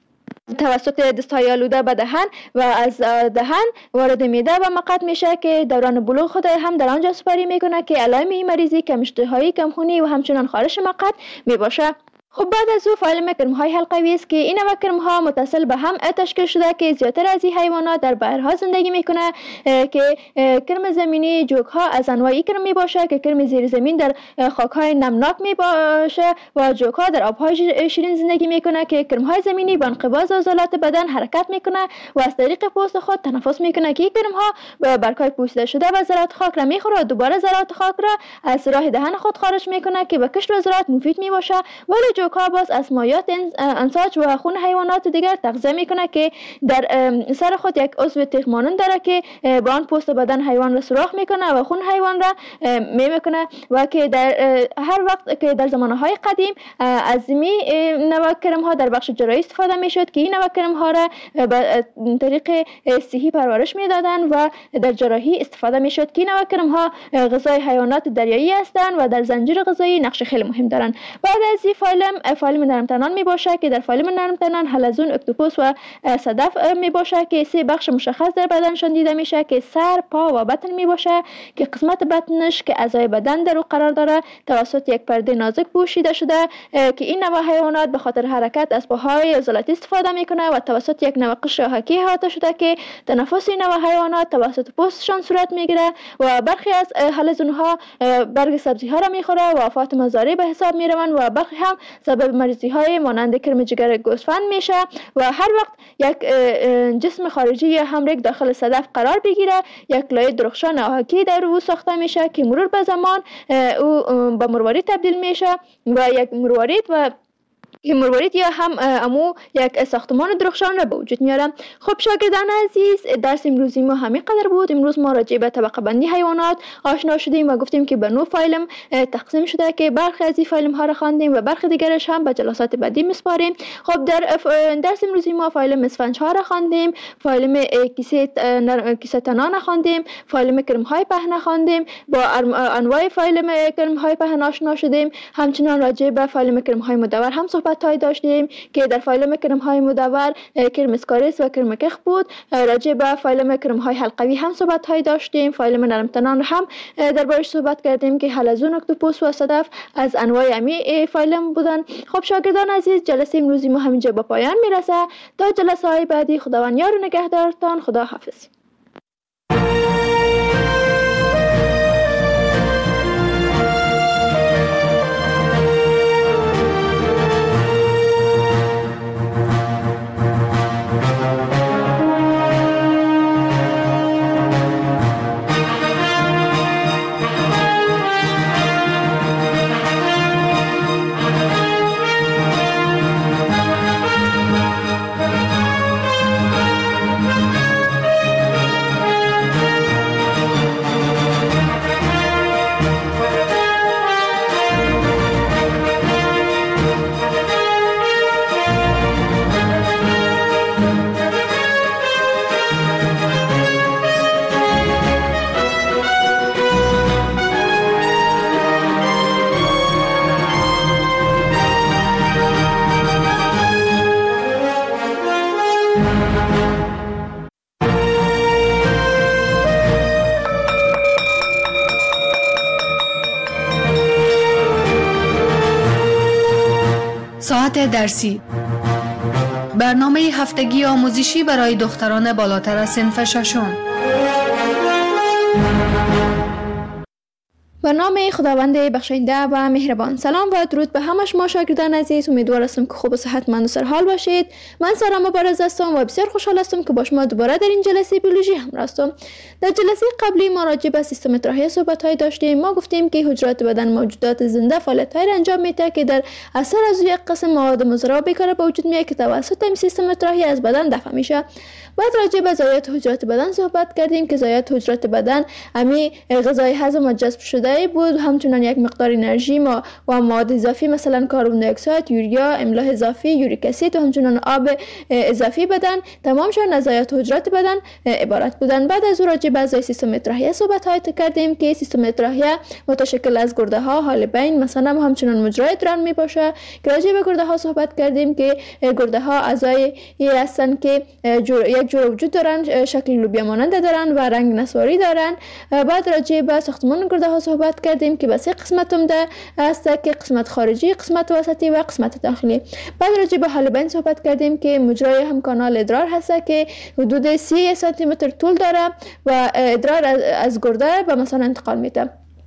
توسط دستهای آلوده به دهن و از دهن وارد معده و مقعد میشه که دوران بلوغ خود هم در آنجا سپری میکنه که علائم این مریضی کم اشتهایی، کم خونی و همچنان خارش مقعد میباشه. خب بعد از او فایل کرم های حلقوی است که این نوع کرم ها متصل به هم تشکیل شده که زیادتر از این حیوانات در بحرها زندگی میکنه که کرم زمینی جوک ها از انواعی کرم می باشه که کرم زیر زمین در خاک های نمناک می باشه و جوک ها در آب های شیرین زندگی میکنه که کرم های زمینی با انقباض عضلات بدن حرکت میکنه و از طریق پوست خود تنفس میکنه که این کرم ها برگهای پوسیده شده و ذرات خاک را میخوره و دوباره ذرات خاک را از راه دهن خود خارج میکنه که به کشت و زراعت مفید می باشه. ولی جوک‌ها باز از مایات انساج و خون حیوانات دیگر تغذیه میکنه که در سر خود یک عضو تیغ مانند داره که با آن پوست بدن حیوان را سوراخ میکنه و خون حیوان را میکنه و که در هر وقت که در زمانهای قدیم از می نوع کرم ها در بخش جراحی استفاده میشد که این نوع کرم ها را به طریق صحی پرورش میدادن و در جراحی استفاده میشد که این نوع کرم ها غذای حیوانات دریایی هستند و در زنجیره غذایی نقش خیلی مهم دارند. بعد از این فایلم فایلم نرم تنان می باشه که در فایلم نرم تنان حلزون، اکتوپوس و صدف می باشه که سه بخش مشخص در بدنشان دیده میشه که سر، پا و بطن می باشه که قسمت بطنش که اعضای بدن در او قرار داره توسط یک پرده نازک پوشیده شده که این نوع حیوانات به خاطر حرکت از پاهای عضلاتی استفاده میکنه و توسط یک نوع قشر آهکی احاطه شده که تنفس این نوع حیوانات توسط پوستشان صورت میگیره و برخی از حلزون ها برگ سبزی ها را میخوره و آفات مضاری به حساب میروند و برخی هم سبب مریضی های مانند کرم جگر گوسفند میشه و هر وقت یک جسم خارجی یا همرگ داخل صدف قرار بگیره یک لایه درخشان آهکی در او ساخته میشه که مرور به زمان او به مروارید تبدیل میشه و یک مروارید و این مروارید یا هم امو یک ساختمان درخشان را به وجود میارم. خب شاگردان عزیز، درس امروزی ما همین قدر بود. امروز ما راجع به طبقه بندی حیوانات آشنا شدیم و گفتیم که به نوع فایلم تقسیم شده که برخی از این فایلم ها را خواندیم و برخی دیگرش هم به جلسات بعدی میسپاریم. خب در درس امروزی ما فایلم اسفنج ها را خواندیم، فایلم کیسه کیسه تنان خواندیم، فایلم کرم های پهن خواندیم، با انواع فایلم کرم های پهن آشنا شدیم. همچنین راجع به فایلم کرم های مدور هم صحبت های داشتیم که در فایلم کرم های مدور کرم اسکاریس و کرم کخ بود. راجع به فایلم کرم های حلقوی هم صحبت های داشتیم. فایلم نرم تنان هم دربارش صحبت کردیم که حلزون، اکتوپوس و صدف از انواع امی فایلم بودن. خب شاگردان عزیز، جلسه امروزی ما همینجا به پایان میرسه. تا جلسه های بعدی خداوند یار و نگهدارتان. خدا حافظ. ساعت درسی، برنامه هفتگی آموزشی برای دختران بالاتر از صنف ششم. به نام خداوند بخشنده و مهربان. سلام و درود به همه شما شاگردان عزیز. امیدوار هستم که خوب و صحتمند و سرحال باشید. من سارا مبارز هستم و بسیار خوشحال هستم که با شما دوباره در این جلسه بیولوژی همراه هستم. در جلسه قبلی ما راجع به سیستم اطراحی صحبت‌های داشتیم. ما گفتیم که حجرات بدن موجودات زنده فعالیت‌های را انجام میده که در اثر از یک قسم مواد مضر و بیکار به وجود میاد که توسط این سیستم اطراحی از بدن دفع میشه. بعد راجع به ضایعات حجرات بدن صحبت کردیم که ضایعات حجرات بدن امی غذای هضم و جذب شده بود، همچنان یک مقدار انرژی ما و مواد اضافی مثلا کربن دی اکساید، یوریا، املاح اضافی، یوریک اسید و همچنان آب اضافی بدن تمامشون از ضایعات حجرات بدن عبارت بودن. بعد از راجع به اعضای سیستم اطراحیه صحبت های کردیم که سیستم اطراحیه متشکل از گرده ها، حالبین مثلا و همچنان مجرای ادرار می باشه که راجع به گرده ها صحبت کردیم که گرده ها اعضای هستند که یک جور وجود دارن، شکل لوبیا مانند دارن و رنگ نسواری دارن. بعد راجع به ساختمان گرده ها صحبت کردیم که به سه قسمت عمده است که قسمت خارجی، قسمت وسطی و قسمت داخلی. بعد راجع به حالبین صحبت کردیم که مجرای هم کانال ادرار هست که حدود سی سانتی متر طول داره و ادرار از گرده به مثانه انتقال میده.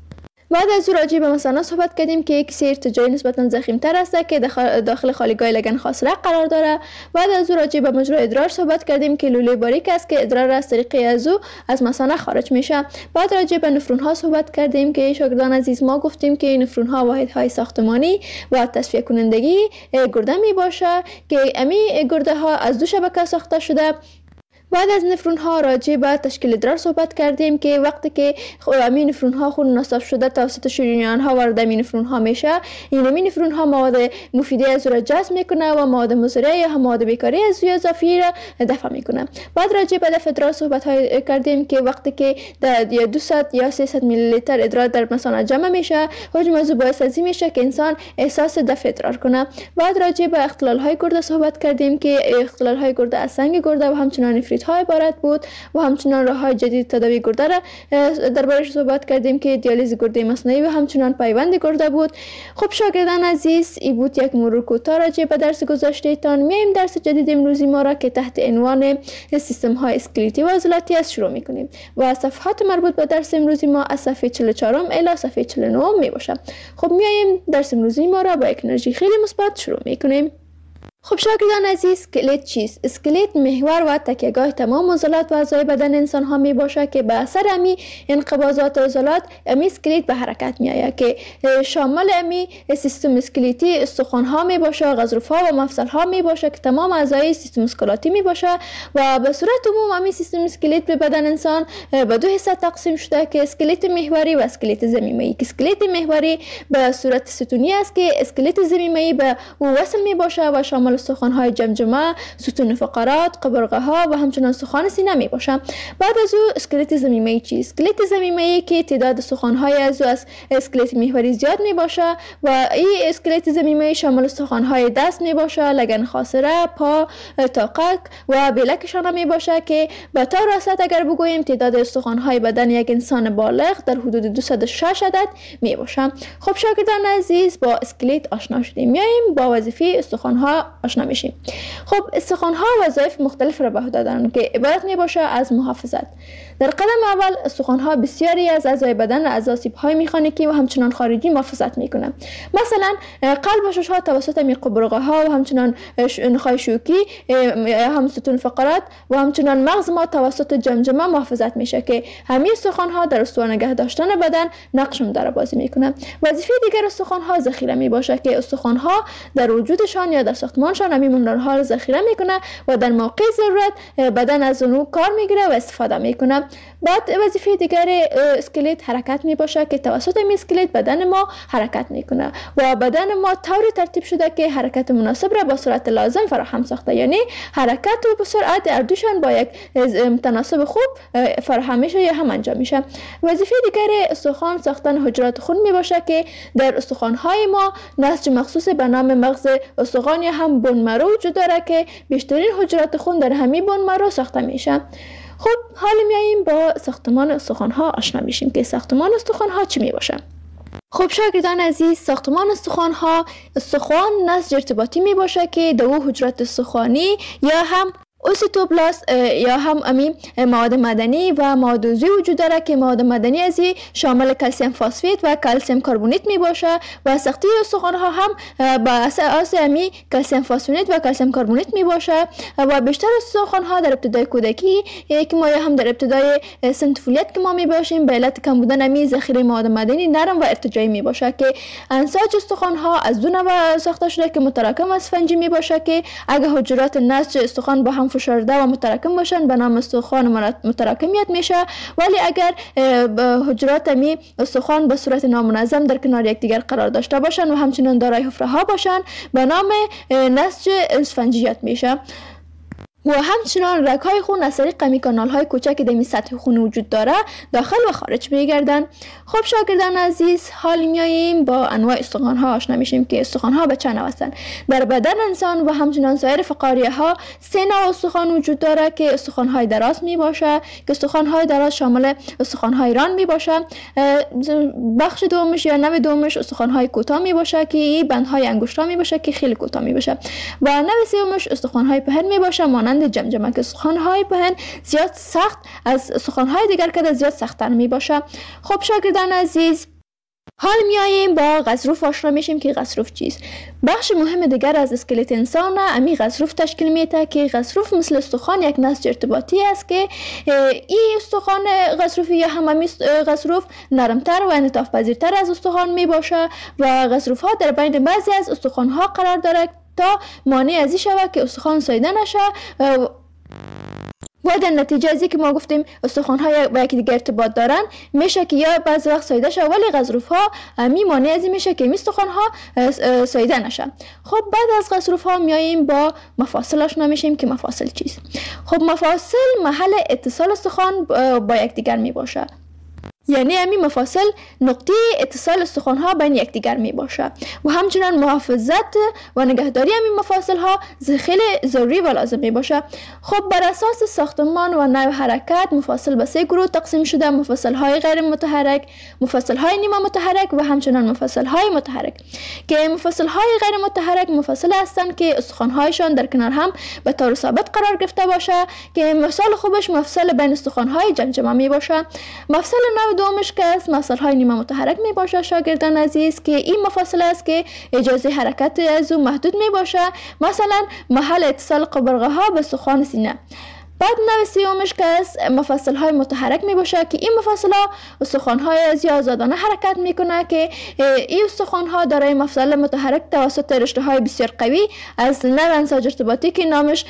بعد از راجع به مثانه صحبت کردیم که یک سری ارتجاعی نسبتا ضخیم‌تر است که داخل خالیگاه لگن خاصره قرار داره. بعد از راجع به مجرای ادرار صحبت کردیم که لوله باریک است که ادرار از طریق از او از مثانه خارج میشه. بعد راجع به نفرون ها صحبت کردیم که شاگردان عزیز ما گفتیم که نفرون ها واحدهای ساختمانی و تصفیه کنندگی گرده می باشه که امی گرده ها از دو شبکه ساخته شده. بعد از نفرون ها راجع به تشکیل ادرار صحبت کردیم که وقتی که امین نفرون ها خون نصف شده توسط شریان ها وارد امین نفرون ها میشه، این امین نفرون ها مواد مفیده از را جذب میکنه و مواد مضره یا مواد بیکاری از روی اضافی را دفع میکنه. بعد راجع به دفع ادرار صحبت های کردیم که وقتی که در دویست یا سیصد میلی لیتر ادرار در مثانه جمع میشه، حجم از باعث از این میشه که انسان احساس دفع ادرار کنه. بعد راجع به اختلال های گرده صحبت کردیم که اختلال های گرده از سنگ گرده و همچنان نفریت های عبارت بود و همچنان راه های جدید تداوی گرده را دربارش صحبت کردیم که دیالیز گرده مصنوعی و همچنان پیوند گرده بود. خب شاگردان عزیز، این بود یک مرور کوتاه راجع به درس گذشته تان. میایم درس جدید امروزی ما را که تحت عنوان سیستم های اسکلتی و عضلاتی است شروع میکنیم و صفحات مربوط به درس امروزی ما از صفحه چهل و چهار الی صفحه چهل و نه می باشه. خب میایم درس امروزی ما را با یک انرژی خیلی مثبت شروع میکنیم. خب شاگردان عزیز، اسکلت چیست؟ اسکلت محور و تکیهگاه تمام عضلات و اعضای بدن انسان ها می باشه که به اثر امی انقباضات عضلات امی اسکلت به حرکت می آید که شامل امی سیستم اسکلتی استخوان ها می باشه، غضروف ها و مفصل ها می باشه که تمام اعضای سیستم اسکلاتی می باشه و به صورت عموم امی سیستم اسکلت به بدن انسان به دو حصه تقسیم شده که اسکلت محوری و اسکلت ضمیمه‌ای. که اسکلت محوری به صورت ستونی است که اسکلت ضمیمه‌ای به او وصل می باشه و شامل استخوان‌های جمجمه، ستون فقرات، قبرقه ها و همچنان استخوان سینه می باشه. بعد از او اسکلت ضمیمه‌ای چیست؟ اسکلت ضمیمه‌ای که تعداد استخوان‌های از او از اسکلت محوری زیاد می باشه و این اسکلت ضمیمه‌ای شامل استخوان‌های دست می باشه، لگن خاصره، پا، تاقک و بلک شانه می باشه که به طور راست اگر بگوییم تعداد استخوان‌های بدن یک انسان بالغ در حدود دویست و شش عدد می باشه. خب شاگردان عزیز، با اسکلت آشنا شدیم. میایم با وظیفه استخوان‌ها آشنا میشیم. خب استخوان‌ها وظایف مختلف را به عهده دارند که عبارت می باشه از محافظت. در قدم اول استخوان‌ها بسیاری از اعضای بدن از آسیب‌های مکانیکی و همچنان خارجی محافظت می‌کنند. مثلا قلب و شش‌ها توسط می قبرقه‌ها و همچنان نخاع شوکی، هم ستون فقرات و همچنان مغز ما توسط جمجمه محافظت میشه که همین استخوان‌ها در استوار نگه داشتن بدن نقش مدار بازی می‌کنند. وظیفه دیگر استخوان‌ها ذخیره می باشه که استخوان‌ها در وجودشان یا در ساختمانشان همین منرال‌ها را ذخیره می‌کنه و در موقع ضرورت بدن از اون کار می‌گیره و استفاده می‌کنه. بعد وظیفه دیگر اسکلت حرکت می باشه که توسط این اسکلت بدن ما حرکت میکنه و بدن ما طوری ترتیب شده که حرکت مناسب را با سرعت لازم فراهم ساخته، یعنی حرکت و سرعت اردوشان با یک تناسب خوب فراهم میشه یا هم انجام میشه. وظیفه دیگر استخوان ساختن حجرات خون می باشه که در استخوان‌های ما نسج مخصوص به نام مغز استخوان یا هم بون مرو وجود داره که بیشترین حجرات خون در همین بون مرو ساخته میشه. خب حالا میاییم با ساختمان استخوان‌ها آشنا میشیم که ساختمان استخوان‌ها چی می باشه. خب شاگردان عزیز، ساختمان استخوان ها استخوان نسج ارتباطی می باشه که دو حجرات استخوانی یا هم اوسیتوبلاست یا هم امی مواد مدنی و مواد عضوی وجود داره که مواد مدنی ازی شامل کلسیم فسفید و کلسیم کربونیت می باشه و ساخته استخوان ها هم با اساس امی کلسیم فسفید و کلسیم کربونیت می باشه و بیشتر استخوان ها در ابتدای کودکی که ما هم در ابتدای سن طفولیت که ما می باشیم به علت کم بودن امی ذخیره مواد مدنی نرم و ارتجاعی می باشه که انساج استخوان ها از دو نوع ساخته شده که متراکم و اسفنجی می باشه که اگه حجرات نسج استخوان با هم فشرده و متراکم باشن به نام استخوان متراکمیت میشه، ولی اگر حجرات می استخوان به صورت نامنظم در کنار یکدیگر قرار داشته باشن و همچنین دارای حفره ها باشن به نام نسج اسفنجیت میشه. و همچنان رگ‌های خون از طریق قمی کانال‌های کوچک در سطح خون وجود داره داخل و خارج می‌گردن. خب شاگردان عزیز، حال میاییم با انواع استخوان‌ها آشنا میشیم که استخوان‌ها به چند نوع هستند. در بدن انسان و همچنان سایر فقاریه‌ها سه نوع استخوان وجود داره که استخوان‌های دراز میباشه که استخوان‌های دراز شامل استخوان‌های ران میباشه. بخش دومش یا نوع دومش استخوان‌های کوتاه میباشه که این بندهای انگشت‌ها میباشه که خیلی کوتاه میباشه و نوع سومش استخوان‌های پهن میباشه مانند جمجمه که استخوان‌های پهن زیاد سخت از استخوان‌های دیگر که زیاد سخت‌تر میباشه. خب شاگردان عزیز، حال میاییم با غضروف آشنا میشیم که غضروف چیست. بخش مهم دیگر از اسکلت انسان امی غضروف تشکیل میده که غضروف مثل استخوان یک نسج ارتباطی است که این استخوان غضروفی یا هم امی غضروف نرمتر و انعطاف پذیرتر از استخوان میباشه و غضروف ها در بین بعضی از استخوان ها قرار داره تا مانع از این شود که استخوان ساییده نشه و در نتیجه ازی که ما گفتیم استخوان های با یکی دیگر ارتباط دارن میشه که یا بعض وقت ساییده شه، ولی غضروف ها می مانع از این میشه که این استخوان ها ساییده نشه. خب بعد از غضروف ها میاییم با مفاصل آشنا میشیم که مفاصل چیست. خب مفاصل محل اتصال استخوان با یکدیگر می باشه، یعنی همین مفاصل نقطه اتصال استخوان ها بین یکدیگر می باشه و همچنان محافظت و نگهداری همین مفاصل ها خیلی ضروری و لازم می باشه. خب بر اساس ساختمان و نوع حرکت مفاصل به سه گروه تقسیم شده: مفاصل های غیر متحرک، مفاصل های نیمه متحرک و همچنان مفاصل های متحرک. که مفاصل های غیر متحرک مفاصل هستند که استخوان هایشان در کنار هم به طور ثابت قرار گرفته باشه که مثال خوبش مفصل بین استخوان های جمجمه می باشه. مفصل نوع دومش که است مفصل های نیمه متحرک می باشه شاگردان عزیز که این مفاصل است که اجازه حرکت از اون محدود می باشه، مثلا محل اتصال قبرقه ها به استخوان سینه. بعد نوع سومش که است مفاصل های متحرک می باشه که این مفاصل ها استخوان های از آزادانه حرکت میکنه که این استخوان ها دارای مفصل متحرک توسط رشته های بسیار قوی از نوع انساج ارتباطی که نامش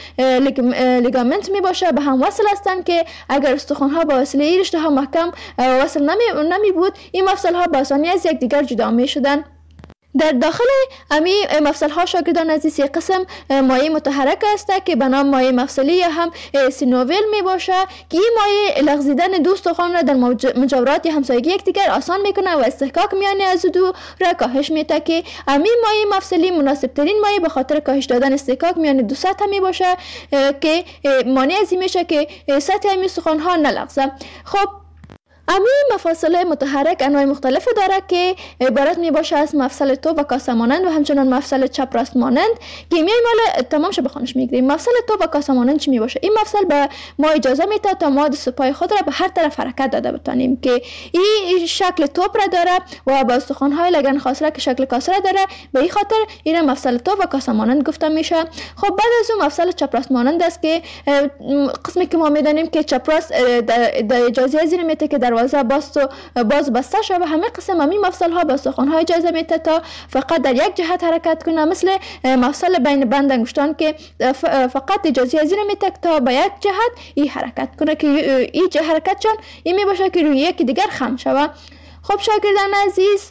لیگامنت می باشه به هم وصل هستند که اگر استخوان ها با وسیله این رشته ها محکم وصل نمی, نمی بود این مفصل ها با آسانی از یکدیگر جدا می شدن. در داخل امی مفصل ها شاگردان عزیز یک قسم مایع متحرک است که به نام مایع مفصلی یا هم سینوویل می باشه که این مایع لغزیدن دو استخوان را در مجاورات همسایگی یکدیگر آسان میکنه و استحکاک میان از دو را کاهش میده که امی مایع مفصلی مناسب ترین مایع به خاطر کاهش دادن استحکاک میان دو سطح می باشه که مانع از این میشه که سطح امی استخوان ها نلغزه. خب امی مفاصل متحرک انواع مختلف داره که عبارت می باشه از مفصل تو و کاسه مانند و همچنان مفصل چپ راست مانند که میایم حالا تمامش بخونش میگیریم. مفصل تو و کاسه مانند چی می باشه؟ این مفصل به ما اجازه میده تا ما دست پای خود را به هر طرف حرکت داده بتانیم که این شکل توپ را داره و با استخوان های لگن خاصره که شکل کاسه را داره، به این خاطر این مفصل تو و کاسه مانند گفته میشه. خب بعد از اون مفصل چپ راست مانند است که قسمی که ما میدانیم که چپ راست در اجازه از این میده که دروازه باز و باز بسته شده و همه قسم همین مفصل ها به استخوان های اجازه میده تا فقط در یک جهت حرکت کنه، مثل مفصل بین بند انگشتان که فقط اجازه از این میده تا به یک جهت این حرکت کنه که این حرکت چون این می باشه که روی یکی دیگر خم شود. خب شاگردان عزیز،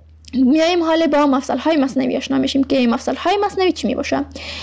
میایم حالا با مفصل های مصنوی آشنا میشیم که مفصل های مصنوی چی می باشه.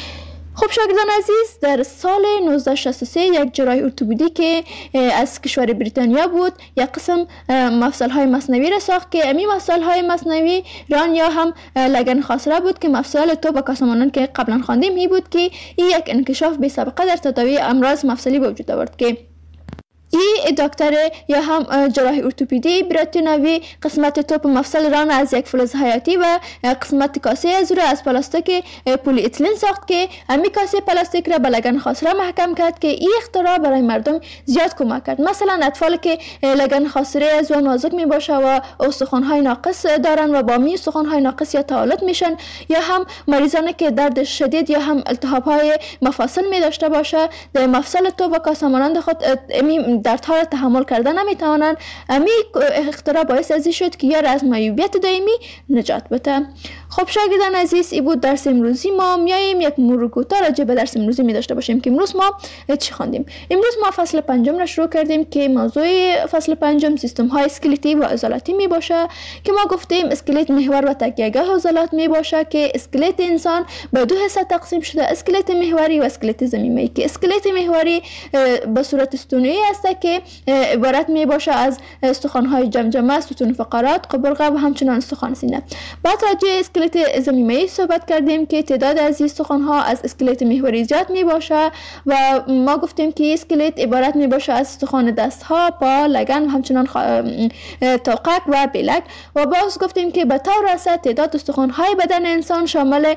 خب شاگردان عزیز، در سال نوزده صد و شصت و سه یک جراح ارتوپدی که از کشور بریتانیا بود یک قسم مفصل های مصنوی را ساخت که امی مفصل های مصنوی ران یا هم لگن خاصره بود که مفصل تو با کاسمانان که قبلا خواندیم هی بود که این یک انکشاف بی سابقه در تداوی امراض مفصلی به وجود آورد که این دکتر یا هم جراح ارتوپدی براتونوی قسمت توپ مفصل ران از یک فلز حیاتی و قسمت کاسه از رو از پلاستیک پلی اتیلن ساخت که امی کاسه پلاستیک را به لگن خاصره محکم کرد که این اختراع برای مردم زیاد کمک کرد. مثلا اطفالی که لگن خاصره از و نازک می باشه و استخوان‌های ناقص دارن و با می استخوان‌های ناقص یا تعالت میشن، یا هم مریضانی که درد شدید یا هم التهاب‌های مفاصل می داشته باشه، در مفصل توپ و کاسه مانند خود امی دردها را تحمل کردن نمیتوانند. امی اختراع باعث ازی شد که یار از معیوبیت دائمی نجات بده. خب شاگردان عزیز، این بود درس امروزی ما. میایم یک مرور کوتاه راجع به درس امروزی می داشته باشیم که امروز ما چی خواندیم. امروز ما فصل پنجم را شروع کردیم که موضوع فصل پنجم سیستم های اسکلتی و عضلاتی می باشه که ما گفتیم اسکلت محور و تکیه‌گاه عضلات می باشه که اسکلت انسان به دو حصه تقسیم شده، اسکلت محوری و اسکلت ضمیمی، که اسکلت محوری به صورت ستونی است که عبارت می باشه از استخوان‌های جمجمه، ستون فقرات، قبرقه و همچنان استخوان سینه. بعد راجع اسکلت ضمیمی صحبت کردیم که تعداد از استخوان‌ها از اسکلت محوری زیاد می باشه و ما گفتیم که اسکلت عبارت می باشه از استخوان دست‌ها، پا، لگن و همچنان خ... توقک و بلک. و باز گفتیم که به طور راست تعداد استخوان‌های بدن انسان شامل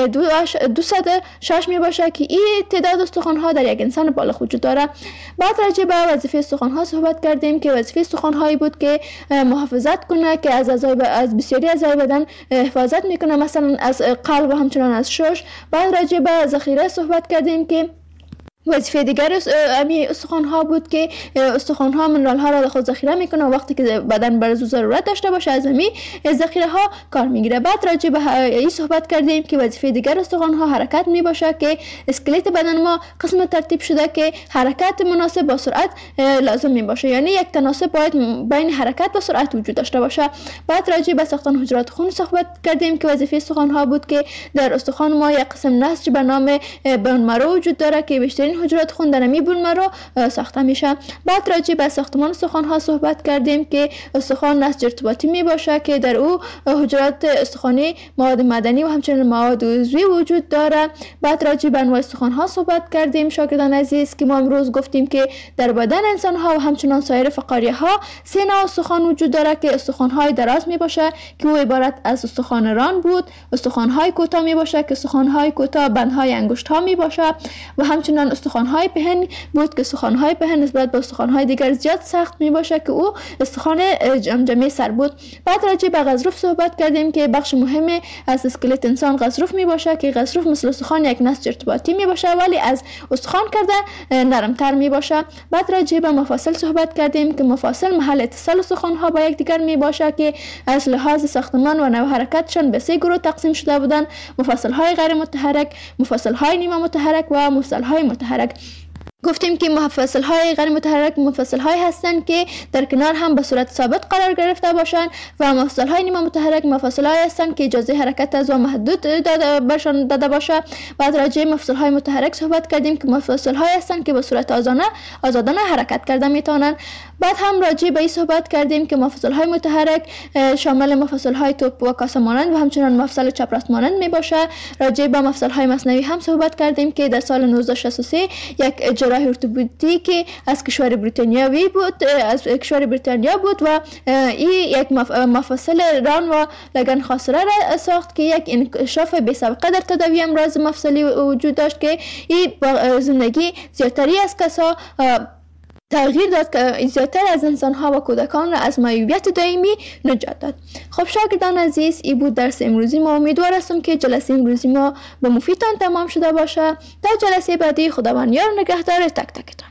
دویست و شش می باشه که این تعداد استخوان‌ها در یک انسان بالغ وجود داره. بعد راجع به وظیفه استخوان‌ها صحبت کردیم که وظیفه استخوان‌هایی بود که محافظت کنه، که از اعضای از بسیاری اعضای بدن حفاظت میکنه، مثلا از قلب و همچنان از شش. بعد راجع به ذخیره صحبت کردیم که وظیفه دیگر امی استخوان ها بود که استخوان ها منرال ها را در خود ذخیره میکنه و وقتی که بدن برای ضرورت داشته باشه از امی ذخیره ها کار میگیره. بعد راجع به این صحبت کردیم که وظیفه دیگر استخوان ها حرکت میباشه که اسکلت بدن ما قسم ترتیب شده که حرکت مناسب با سرعت لازم میباشه، یعنی یک تناسب باید بین حرکت و سرعت وجود داشته باشه. بعد راجع به ساختن حجرات خون صحبت کردیم که وظیفه استخوان ها بود که در استخوان ما یک قسم نسج به نام بون مرو وجود داره که بیشترین حجرات خون در می بون مرو ساخته میشه. بعد راجع به ساختمان استخوان ها صحبت کردیم که استخوان نسج ارتباطی می باشه که در او حجرات استخوانی، مواد مدنی و همچنین مواد عضوی وجود داره. بعد راجع به انواع استخوان ها صحبت کردیم شاگردان عزیز که ما امروز گفتیم که در بدن انسان ها و همچنان سایر فقاریه ها سه نوع استخوان وجود داره که استخوان های دراز می باشه که او عبارت از استخوان ران بود، استخوان های کوتاه می باشه که استخوان های کوتاه بندهای انگشت ها می باشه و همچنان استخوان های پهن بود که استخوان های پهن نسبت به استخوان های دیگر زیاد سخت می باشه که او استخوان جمجمه سر بود. بعد راجع به غضروف صحبت کردیم که بخش مهمی از اسکلت انسان غضروف می باشه که غضروف مثل استخوان یک نسج ارتباطی می باشه ولی از استخوان کرده نرمتر می باشه. بعد راجع به مفاصل صحبت کردیم که مفاصل محل اتصال استخوان ها با یکدیگر می باشه که از لحاظ ساختمان و نوع حرکتشان به سه گروه تقسیم شده بودند: مفاصل های غیر متحرک، مفاصل های نیمه متحرک و مفاصل های متحرک. گفتیم که مفاصل های غیر متحرک مفاصل های هستند که در کنار هم به صورت ثابت قرار گرفته باشند و مفاصل های نیمه متحرک مفاصل های هستند که اجازه حرکت از و محدود داده برشان داده باشه. بعد راجع مفاصل های متحرک صحبت کردیم که مفاصل های هستند که به صورت آزادانه آزادانه حرکت کرده میتونن. بعد هم راجع به این صحبت کردیم که مفاصل های متحرک شامل مفاصل های توپ و کاسه مانند و همچنین مفصل چپراست مانند می باشه. راجع به مفصل های مصنوعی هم صحبت کردیم که در سال نوزده شصت و سه یک جراح ارتوپدی که از کشور بریتانیایی بود از کشور بریتانیا بود و این یک مفصل ران و لگن خاصره را ساخت که یک انکشاف بی سابقه در تداوی امراض مفصلی وجود داشت که این با زندگی زیادتری از کسا تغییر داد که زیادتر از انسان‌ها و کودکان را از معیوبیت دائمی نجات داد. خب شاگردان عزیز، این بود درس امروزی ما. امیدوار هستم که جلسه امروزی ما به مفیدتان تمام شده باشه. تا جلسه بعدی خداوند یار نگهدار تک تکتان.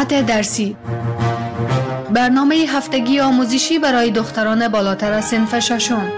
مقالات درسی، برنامه هفتگی آموزشی برای دختران بالاتر از صنف ششم.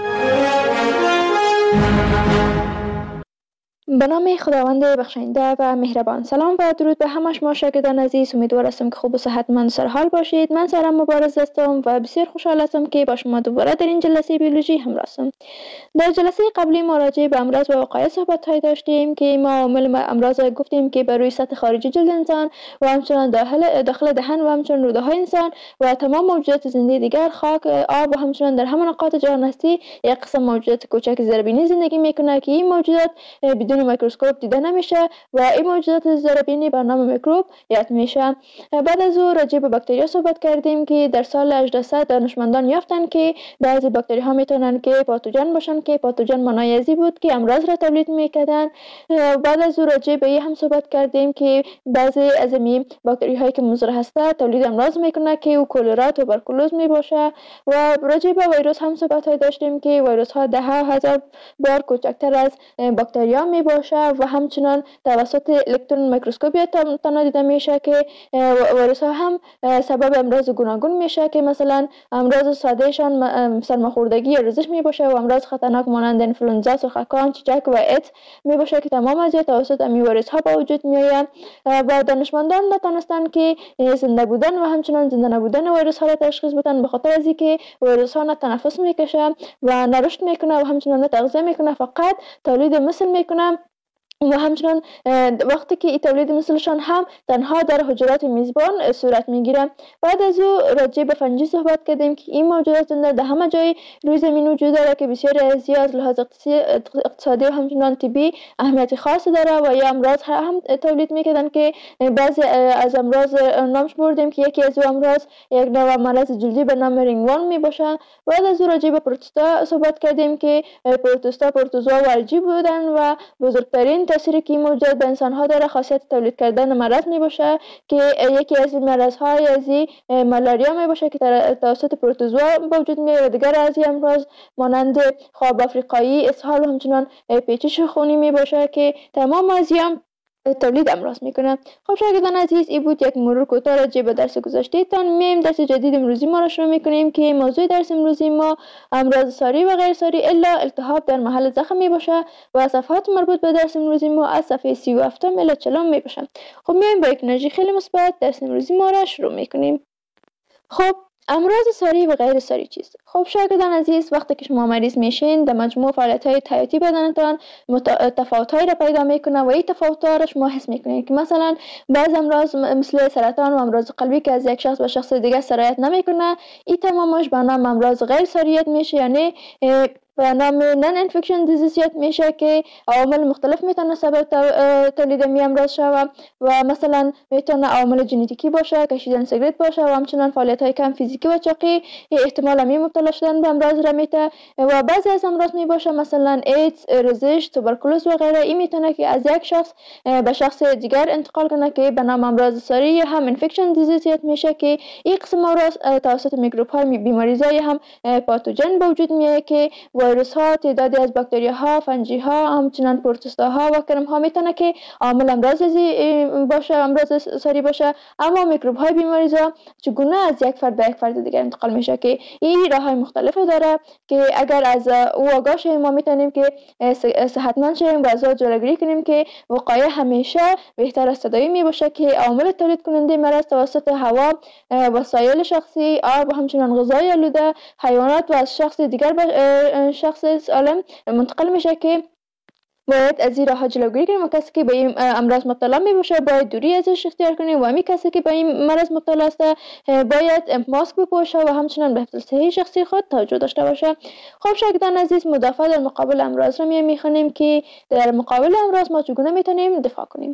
به نام خداوند بخشنده و مهربان. سلام و درود به همه شما شاگردان عزیز. امیدوار هستم که خوب و صحتمند و سرحال باشید. من سارا مبارز هستم و بسیار خوشحال هستم که با شما دوباره در این جلسه بیولوژی همراه هستم. در جلسه قبلی ما راجع به امراض و وقایع صحبت های داشتیم که ما عوامل امراض گفتیم که بر روی سطح خارجی جلد انسان و همچنین داخل داخل دهن و همچنین روده های انسان و تمام موجودات زنده دیگر، خاک، آب و همچنین در همه نقاط جهان هستی یک قسم موجودات کوچک زیربینی زندگی میکنه که این موجودات بدون میکروسکوپ دیده نمیشه و این موجودات زیربینی به نام میکروب یاد میشه. بعد از او راجع به باکتریا صحبت کردیم که در سال هجده صد دانشمندان یافتن که بعضی باکتری ها میتونن که پاتوژن باشن که پاتوژن معنای ازی بود که امراض را تولید میکردن. بعد از او راجع به این هم صحبت کردیم که بعضی از این باکتری هایی که مضر هسته تولید امراض میکنه که او کلرا، توبرکولوز میباشه. و راجع به ویروس هم صحبت های داشتیم که ویروس ها ده هزار بار کوچکتر از باکتریا میباشه و همچنان توسط الکترون میکروسکوپی تنها دیده میشه که ویروس ها هم سبب امراض گوناگون میشه که مثلا امراض ساده شان سرماخوردگی یا رزش میباشه و امراض خطرناک مانند انفلوئنزا، سخکان، چیچک و ایدز میباشه که تمام از توسط امی ویروس ها به وجود میآید. و دانشمندان نتونستن که زنده بودن و همچنان زنده نبودن ویروس ها را تشخیص بدن به خاطر از اینکه ویروس ها نه تنفس میکشه و نه رشد میکنه و همچنان نه تغذیه میکنه، فقط تولید مثل میکنه و همچنان وقتی که این تولید مثلشان هم تنها در حجرات میزبان صورت میگیره. بعد از او راجع به فنجی صحبت کردیم که این موجودات زنده در همه جای روی زمین وجود داره که بسیاری از از لحاظ اقتصادی و همچنان طبی اهمیت خاصی داره و یا امراض هم تولید میکردن که بعضی از امراض نامش بردیم که یکی از او امراض یک نوع مرض جلدی به نام رینگوان میباشه. بعد از او راجع به پروتوستا صحبت کردیم که پروتوستا پروتوزوا و الژی بودن و بزرگترین تأثیری که موجود به انسان ها داره خاصیت تولید کردن مرض می باشه که یکی از این مرض های از مالاریا می باشه که توسط پروتوزوا به وجود میاد و دیگر از این امراض مانند خواب افریقایی، اسهال و همچنان پیچش خونی می باشه که تمام از این تولید امراض میکنه. خب شاگردان عزیز، این بود یک مرور کوتاه راجع به درس گذشته تان. میایم درس جدید امروزی ما را شروع میکنیم که موضوع درس امروزی ما امراض ساری و غیر ساری الا التهاب در محل زخم می باشه و صفحات مربوط به درس امروزی ما از صفحه سی و هفت الی چهل می باشه. خب میایم با یک انرژی خیلی مثبت درس امروزی ما را شروع میکنیم. خب امراض ساری و غیر ساری چیست؟ خب شاگردان عزیز، وقتی که شما مریض میشین در مجموع فعالیت‌های حیاتی بدنتان تفاوت‌هایی را پیدا میکنه و این تفاوت‌ها را شما حس میکنید که مثلا بعض امراض مثل سرطان و امراض قلبی که از یک شخص به شخص دیگه سرایت نمیکنه، این تمامش به نام امراض غیر ساریت میشه، یعنی به نام نان انفکشن دیزیزیت میشه که عوامل مختلف میتونه سبب تولید می امراض شود و مثلا میتونه عوامل ژنتیکی باشه، کشیدن سیگرت باشه و همچنین فعالیت های کم فیزیکی و چاقی احتمال می مبتلا شدن به امراض را میته. و بعضی از امراض می باشه مثلا ایدز، رزش، توبرکولوز و غیره. این میتونه که از یک شخص به شخص دیگر انتقال کنه که به نام امراض ساری یا هم انفکشن دیزیزیت میشه که این قسم امراض توسط میکروب های بیماریزای هم پاتوژن به وجود میاد که ویروس ها، تعدادی از باکتریا ها، فنجی ها، همچنین پروتوستا ها و کرم ها میتونه که عامل امراض باشه، امراض ساری باشه. اما میکروب های بیماریزا چگونه از یک فرد به یک فرد دیگر انتقال میشه که این راه های مختلفی داره که اگر از او آگاه شیم ما میتونیم که صحتمند شیم و از آن جلوگیری کنیم که وقایع همیشه بهتر از تداوی می باشه که عامل تولید کننده مرض توسط هوا، وسایل شخصی، آب و همچنین غذای آلوده، حیوانات و از شخص دیگر به شخص سالم منتقل میشه که باید از این راه جلوگیری کنیم و کسی که به این امراض مبتلا می باشه باید دوری ازش اختیار کنیم و همین کسی که به این مرض مبتلا است باید ماسک بپوشه و همچنین به حفظ صحی شخصی خود توجه داشته باشه. خب شاگردان عزیز، مدافع در مقابل امراض رو میخوانیم که در مقابل امراض ما چگونه میتونیم دفاع کنیم.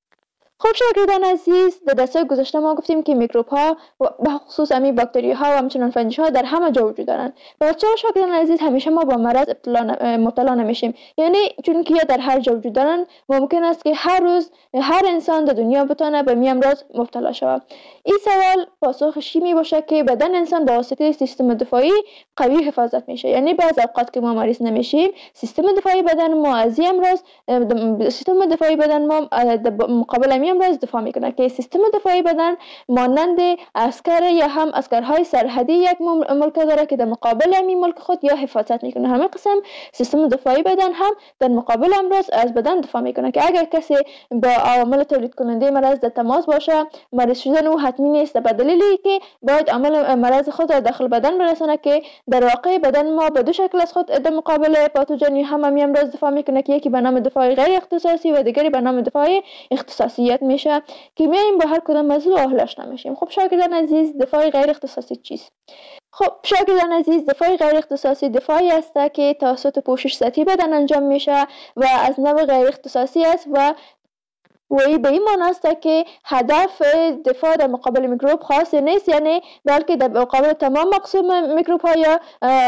خب شاگردان عزیز، در درس‌های گذشته ما گفتیم که میکروب ها و به خصوص امی باکتری ها و همچنین فنجی ها در همه جا وجود دارند. و چرا شاگردان عزیز همیشه ما با مرض مبتلا نمیشیم؟ یعنی چون که در هر جا وجود دارند، ممکن است که هر روز هر انسان در دنیا بتونه به می امراض مبتلا شود. این سوال پاسخش می باشه که بدن انسان با واسطه سیستم دفاعی قوی حفاظت میشه. یعنی بعض اوقات که ما مریض نمیشیم، سیستم دفاعی بدن ما از این امراض سیستم دفاعی بدن ما مقابل می امراض دفاع میکنه که سیستم دفاعی بدن مانند عسکر یا هم عسکرهای سرحدی یک ملک داره که در مقابل این ملک خود یا حفاظت میکنه. همین قسم سیستم دفاعی بدن هم در مقابل امراض از بدن دفاع میکنه که اگر کسی با عوامل تولید کننده مرض در تماس باشه، مریض شدن او حتمی نیست به دلیلی که باید عامل مرض خود را داخل بدن برسانه که در واقع بدن ما به دو شکل از خود در مقابل پاتوژن هم همین امراض دفاع میکنه که یکی به نام دفاع غیر اختصاصی و دیگری به نام دفاع اختصاصیت میشه که میایم با هر کدام موضوع آهلش نمیشیم. خب شاگردان عزیز، دفاع غیر اختصاصی چیست؟ خب شاگردان عزیز، دفاع غیر اختصاصی دفاعی است که توسط پوشش سطحی بدن انجام میشه و از نوع غیر اختصاصی است و وی به این معنی است که هدف دفاع در مقابل میکروب خاصی نیست، یعنی بلکه در مقابل تمام مقسوم میکروب ها یا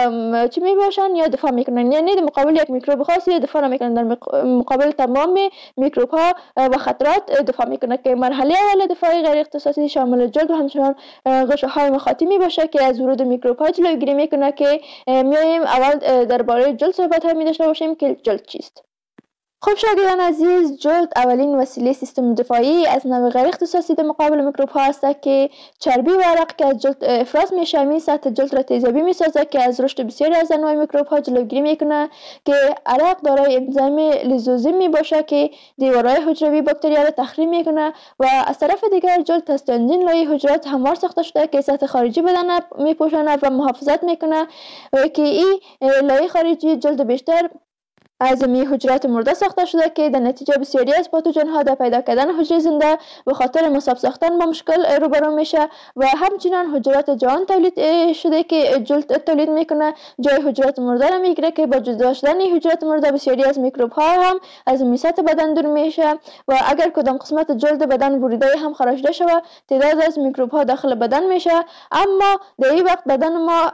چی می باشن یا دفاع میکنن، یعنی در مقابل یک میکروب خاصی یا دفاع نمیکنن، در مقابل تمام میکروب ها و خطرات دفاع میکنه که مرحله اول دفاع غیر اختصاصی شامل جلد و همچنان غشا های مخاطی می باشه که از ورود میکروب ها جلوگیری میکنه که میایم اول درباره جلد صحبت ها می داشته باشیم که جلد چیست. خب شاگردان عزیز، جلد اولین وسیله سیستم دفاعی از نوع غیر اختصاصی در مقابل میکروب ها است که چربی و عرق که از جلد افراز میشه می سطح جلد را تیزابی میسازه که از رشد بسیاری از انواع میکروب ها جلوگیری میکنه که عرق دارای انزیم لیزوزیم می باشه که دیوارهای حجروی باکتریا را تخریب میکنه و از طرف دیگر جلد از چندین لایه حجرات هموار ساخته شده که سطح خارجی بدن میپوشانه و محافظت میکنه که این لایه خارجی جلد بیشتر از می حجرات مرده ساخته شده که در نتیجه بسیاری از پاتوژن ها در پیدا کردن حجره زنده به خاطر مصاب ساختن با مشکل روبرو میشه و همچنین حجرات جوان تولید شده که جلد تولید میکنه جای حجرات مرده را میگیره که با جدا شدن حجرات مرده بسیاری از میکروب ها هم از میسط بدن دور میشه و اگر کدام قسمت جلد بدن بریده هم خارجیده شود تعداد از میکروب ها داخل بدن میشه، اما در این وقت بدن ما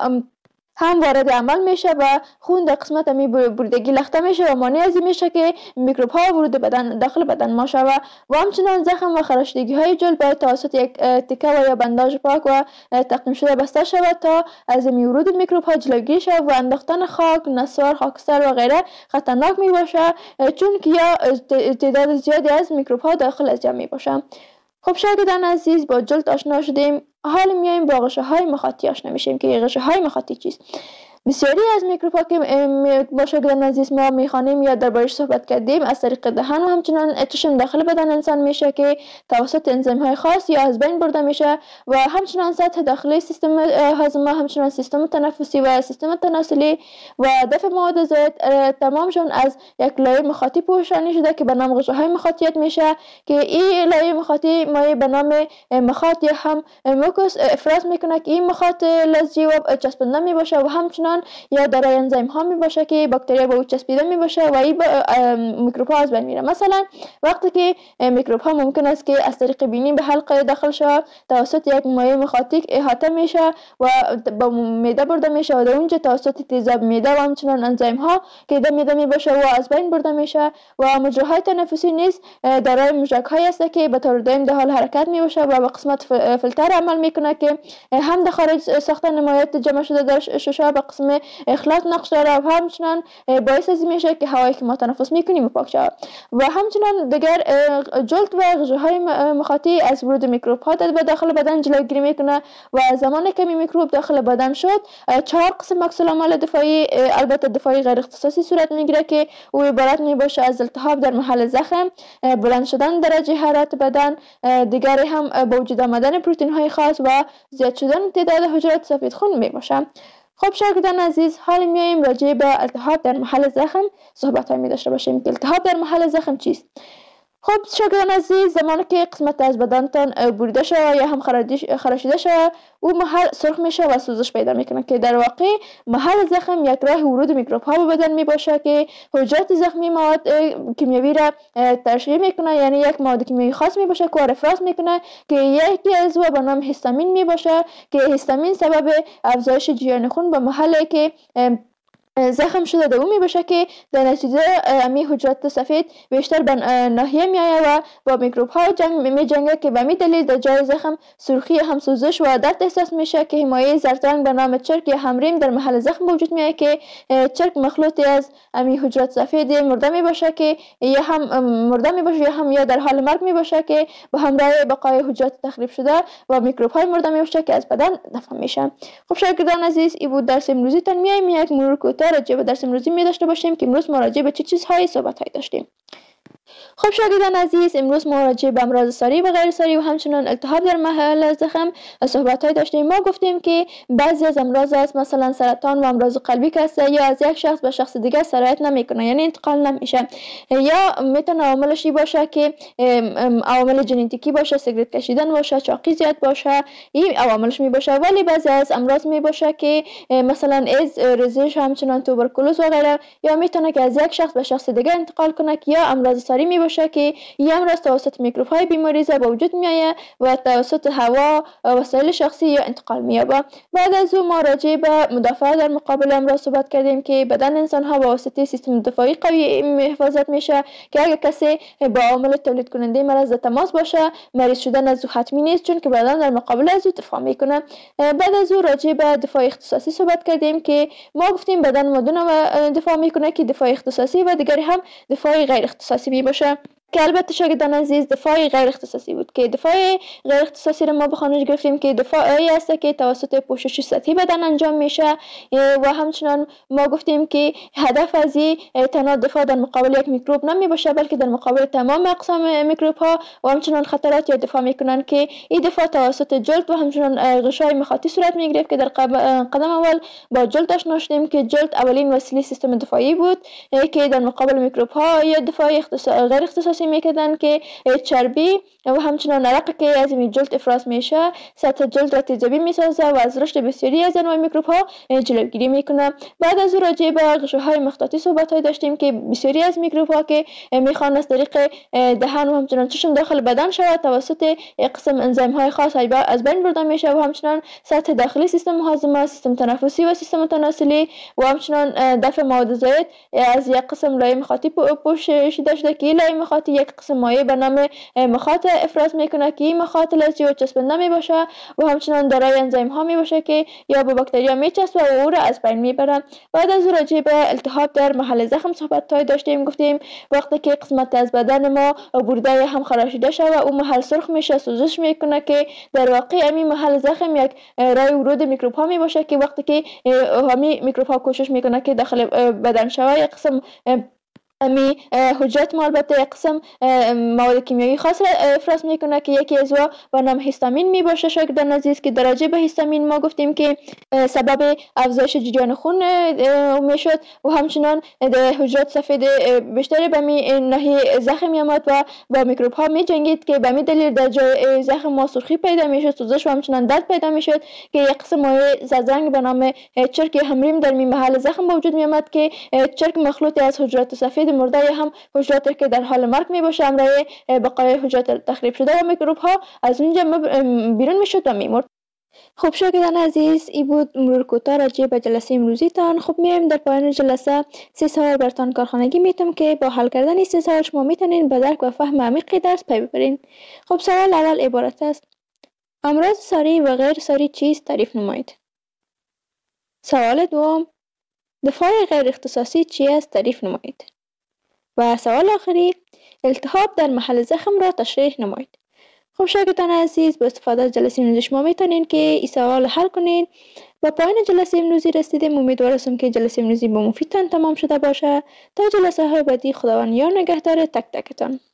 هم وارد عمل میشه و خون در قسمت می بریدگی لخته میشه و مانع از این میشه که میکروب ها ورود بدن داخل بدن ما شود و همچنان زخم و خراشیدگی های جلد باید توسط یک تکه و یا بنداژ پاک و تقسیم شده بسته شود تا از ورود میکروب ها جلوگیری شود و انداختن خاک، نسوار، خاکستر و غیره خطرناک می باشه چون که یا تعداد زیادی از میکروب ها داخل از جمع می باشه. خب شاگردان عزیز، با جلد آشنا شدیم، حال میایم با غشاهای مخاطی آشنا میشیم که غشاهای مخاطی چیست. بسیاری از میکروب ها که با شاگردان عزیز ما میخوانیم یا دربارش صحبت کردیم از طریق دهن و همچنان چشم داخل بدن انسان میشه که توسط انزیم های خاص یا از بین برده میشه و همچنان سطح داخلی سیستم هاضمه، همچنان سیستم تنفسی و سیستم تناسلی و دفع مواد زائد تمامشون از یک لایه مخاطی پوشانی شده که به نام غشاهای مخاطیت میشه که این لایه مخاطی مایع به نام مخاط یا هم موکوس افراز میکنه که این مخاط لزجی و چسبنده میباشه و همچنان یا دارای انزیم ها می باشه که باکتریا به او چسبیده می باشه و این میکروب ها از بین میره. مثلا وقتی که میکروب ها ممکن است که از طریق بینی به حلقه داخل شود توسط یک مایع مخاطی احاطه میشه و با معده برده میشه و در اونجا توسط تیزاب معده و همچنان انزیم ها که در معده می باشه و از بین برده میشه و مجراهای تنفسی نیز دارای مژگان هایی است که به طور دائم در حال حرکت می باشه و به قسمت فیلتر عمل میکنه که هم در خارج ساختن مایعات جمع شده در ششا به قسم اخلاط نقش داره و همچنان باعث از میشه که هوایی که ما تنفس میکنیم پاک شود و همچنان دیگر جلد و غشاهای مخاطی از ورود میکروب ها در داخل بدن جلوگیری میکنه و زمانی که میکروب داخل بدن شد چهار قسم عکس العمل دفاعی البته دفاعی غیر اختصاصی صورت میگیره که او عبارت میباشه از التهاب در محل زخم، بلند شدن درجه حرارت بدن، دیگری هم با وجود آمدن پروتئین های خاص و زیاد شدن تعداد حجرات سفید خون میباشه. خب شاگردان عزیز، حالا میایم راجع به التهاب در محل زخم صحبت های می داشته باشیم که التهاب در محل زخم چیست. خب شاگردان عزیز، زمانی که قسمت از بدنتان بریده شود یا هم خراشیده شود او محل سرخ میشه و سوزش پیدا میکنه که در واقع محل زخم یک راه ورود میکروب ها به بدن میباشه که حجرات زخمی مواد کیمیایی را ترشح میکنه، یعنی یک مواد کیمیایی خاص میباشه که افراز میکنه که یکی از به نام هیستامین میباشه که هیستامین سبب افزایش جریان خون به محلی که زخم شده دومی باشه که در نتیجه امی حجرات سفید بیشتر به ناحیه می آید و با میکروب ها جنگ می جنگه که به می دلیل در جای زخم سرخی هم سوزش و درد احساس میشه که حمایه زردرنگ به نام چرک یا همریم در محل زخم وجود می آید که چرک مخلوطی از امی حجرات سفید مرده می باشه که یا هم مرده می باشه یا هم یا در حال مرگ می باشه که با همراه بقای حجرات تخریب شده و میکروب های مرده می باشه که از بدن دفع میشه. خب شاگردان عزیز، این بود درس امروزی تان. میایم یک مرور کوتاه راجع به درس امروزی می داشته باشیم که امروز ما راجع به چه چیزهایی صحبت های داشتیم. خب شاگردان عزیز، امروز ما راجع به امراض ساری و غیر ساری و همچنان التهاب در محل زخم صحبت های داشتیم. ما گفتیم که بعضی از امراض است مثلا سرطان و امراض قلبی که است یا از یک شخص به شخص دیگه سرایت نمیکنه، یعنی انتقال نمیشه، یا میتونه عواملش باشه که عوامل ژنتیکی باشه، سیگرت کشیدن باشه، چاقی زیاد باشه، این عواملش می باشه. ولی بعضی از امراض می باشه که مثلا ایدز، ریزش، همچنان توبرکولوز و غیره، یا میتونه که از یک شخص به شخص دیگه انتقال کنه، یا امراض ساری می باشه که این امراض توسط میکروب های بیماریزه به وجود می آید و توسط هوا، وسایل شخصی یا انتقال می یابه. بعد از اون ما راجع به مدافعت در مقابل امراض صحبت کردیم که بدن انسان ها با واسطه سیستم دفاعی قوی حفاظت میشه که اگر کسی با عامل تولید کننده مرض در تماس باشه، مریض شدن از او حتمی نیست چون که بدن در مقابل از او دفاع میکنه. بعد از اون راجع به دفاع اختصاصی صحبت کردیم که ما گفتیم بدن مدونه دفاع میکنه که دفاع اختصاصی و دیگری هم دفاع غیر اختصاصی می باشه، که البته شاگردان عزیز دفاع غیر اختصاصی بود که دفاع غیر اختصاصی رو ما به خانش گرفتیم که دفاعی است که توسط پوشش سطحی بدن انجام میشه و همچنان ما گفتیم که هدف از این تنها دفاع در مقابل یک میکروب نمی باشه بلکه در مقابل تمام اقسام میکروب ها و همچنان خطرات یا دفاع میکنن که این دفاع توسط جلد و همچنان غشای مخاطی صورت میگرفت که در قدم اول با جلد آشنا شدیم که جلد اولین وسیله سیستم دفاعی بود که در مقابل میکروب ها یا دفاع غیر اختصاصی میکردن که چربی و همچنان عرق که از این جلد افراز میشه سطح جلد را تیزابی میسازه و از رشد بسیاری از انواع میکروب ها جلوگیری میکنه. بعد از راجع به غشاهای مخاطی صحبت های داشتیم که بسیاری از میکروب ها که میخوان از طریق دهان و همچنان چشم داخل بدن شود توسط قسم انزیم های خاص از بین برده میشه و همچنان سطح داخلی سیستم هاضمه، سیستم تنفسی و سیستم تناسلی و همچنان دفع مواد زائد از یک قسم لایه مخاطی پوشیده شده که لایه مخاطی یک قسم مایع به نام مخاط افراز میکنه که این مخاط لزجی و چسبنده می باشه و همچنان دارای انزیم ها می باشه که یا به باکتریا می چسبه و او را از بین می بره. بعد از راجع به التهاب در محل زخم صحبت های داشتیم. گفتیم وقتی که قسمت از بدن ما برده هم خراشیده شده و اون محل سرخ میشه، سوزش میکنه که در واقع همین محل زخم یک راه ورود میکروب ها می باشه که وقتی که همین میکروب ها کوشش میکنه که داخل بدن شود یک قسم امی حجرات ما البته یک قسم مواد کیمیایی خاص را افراز میکنه که یکی از او به نام هیستامین می باشه. شاگردان عزیز که درجه به هیستامین ما گفتیم که سبب افزایش جریان خون میشد و همچنان حجرات سفید بیشتری به می ناحیه زخم میامد و با میکروب ها می جنگید که به می دلیل در جای زخم ما سرخی پیدا میشد، سوزش و همچنان درد پیدا میشد که یک قسم مایع زردرنگ به نام چرک همریم در می محل زخم به وجود میامد که چرک مخلوطی از حجرات سفید مرده هم حجراتی که در حال مرگ می باشه امرای بقای حجرات تخریب شده و میکروب ها از اونجا بیرون میشد و میمرد. خب شاگردان عزیز، این بود مرور کوتاه راجع به جلسه امروزی تان. خب میایم در پایان جلسه سه سوال برتان کارخانگی میتم که با حل کردن این سه سوال شما میتونین به درک و فهم عمیق درس پی ببرین. خب سوال اول عبارت است: امراض ساری و غیر ساری چیست؟ تعریف نمایید. سوال دوم: دفاع غیر اختصاصی چی است؟ تعریف نمایید. و سوال آخری: التهاب در محل زخم را تشریح نمایید. خب شاگردان عزیز، با استفاده از جلسه امروزی شما میتونین که این سوال حل کنین. با پایان جلسه امروزی رسیدیم. امیدوارم که جلسه امروزی با مفیدتان تمام شده باشه. تا جلسه های بعدی، خداوند یار نگهدار تک تکتان.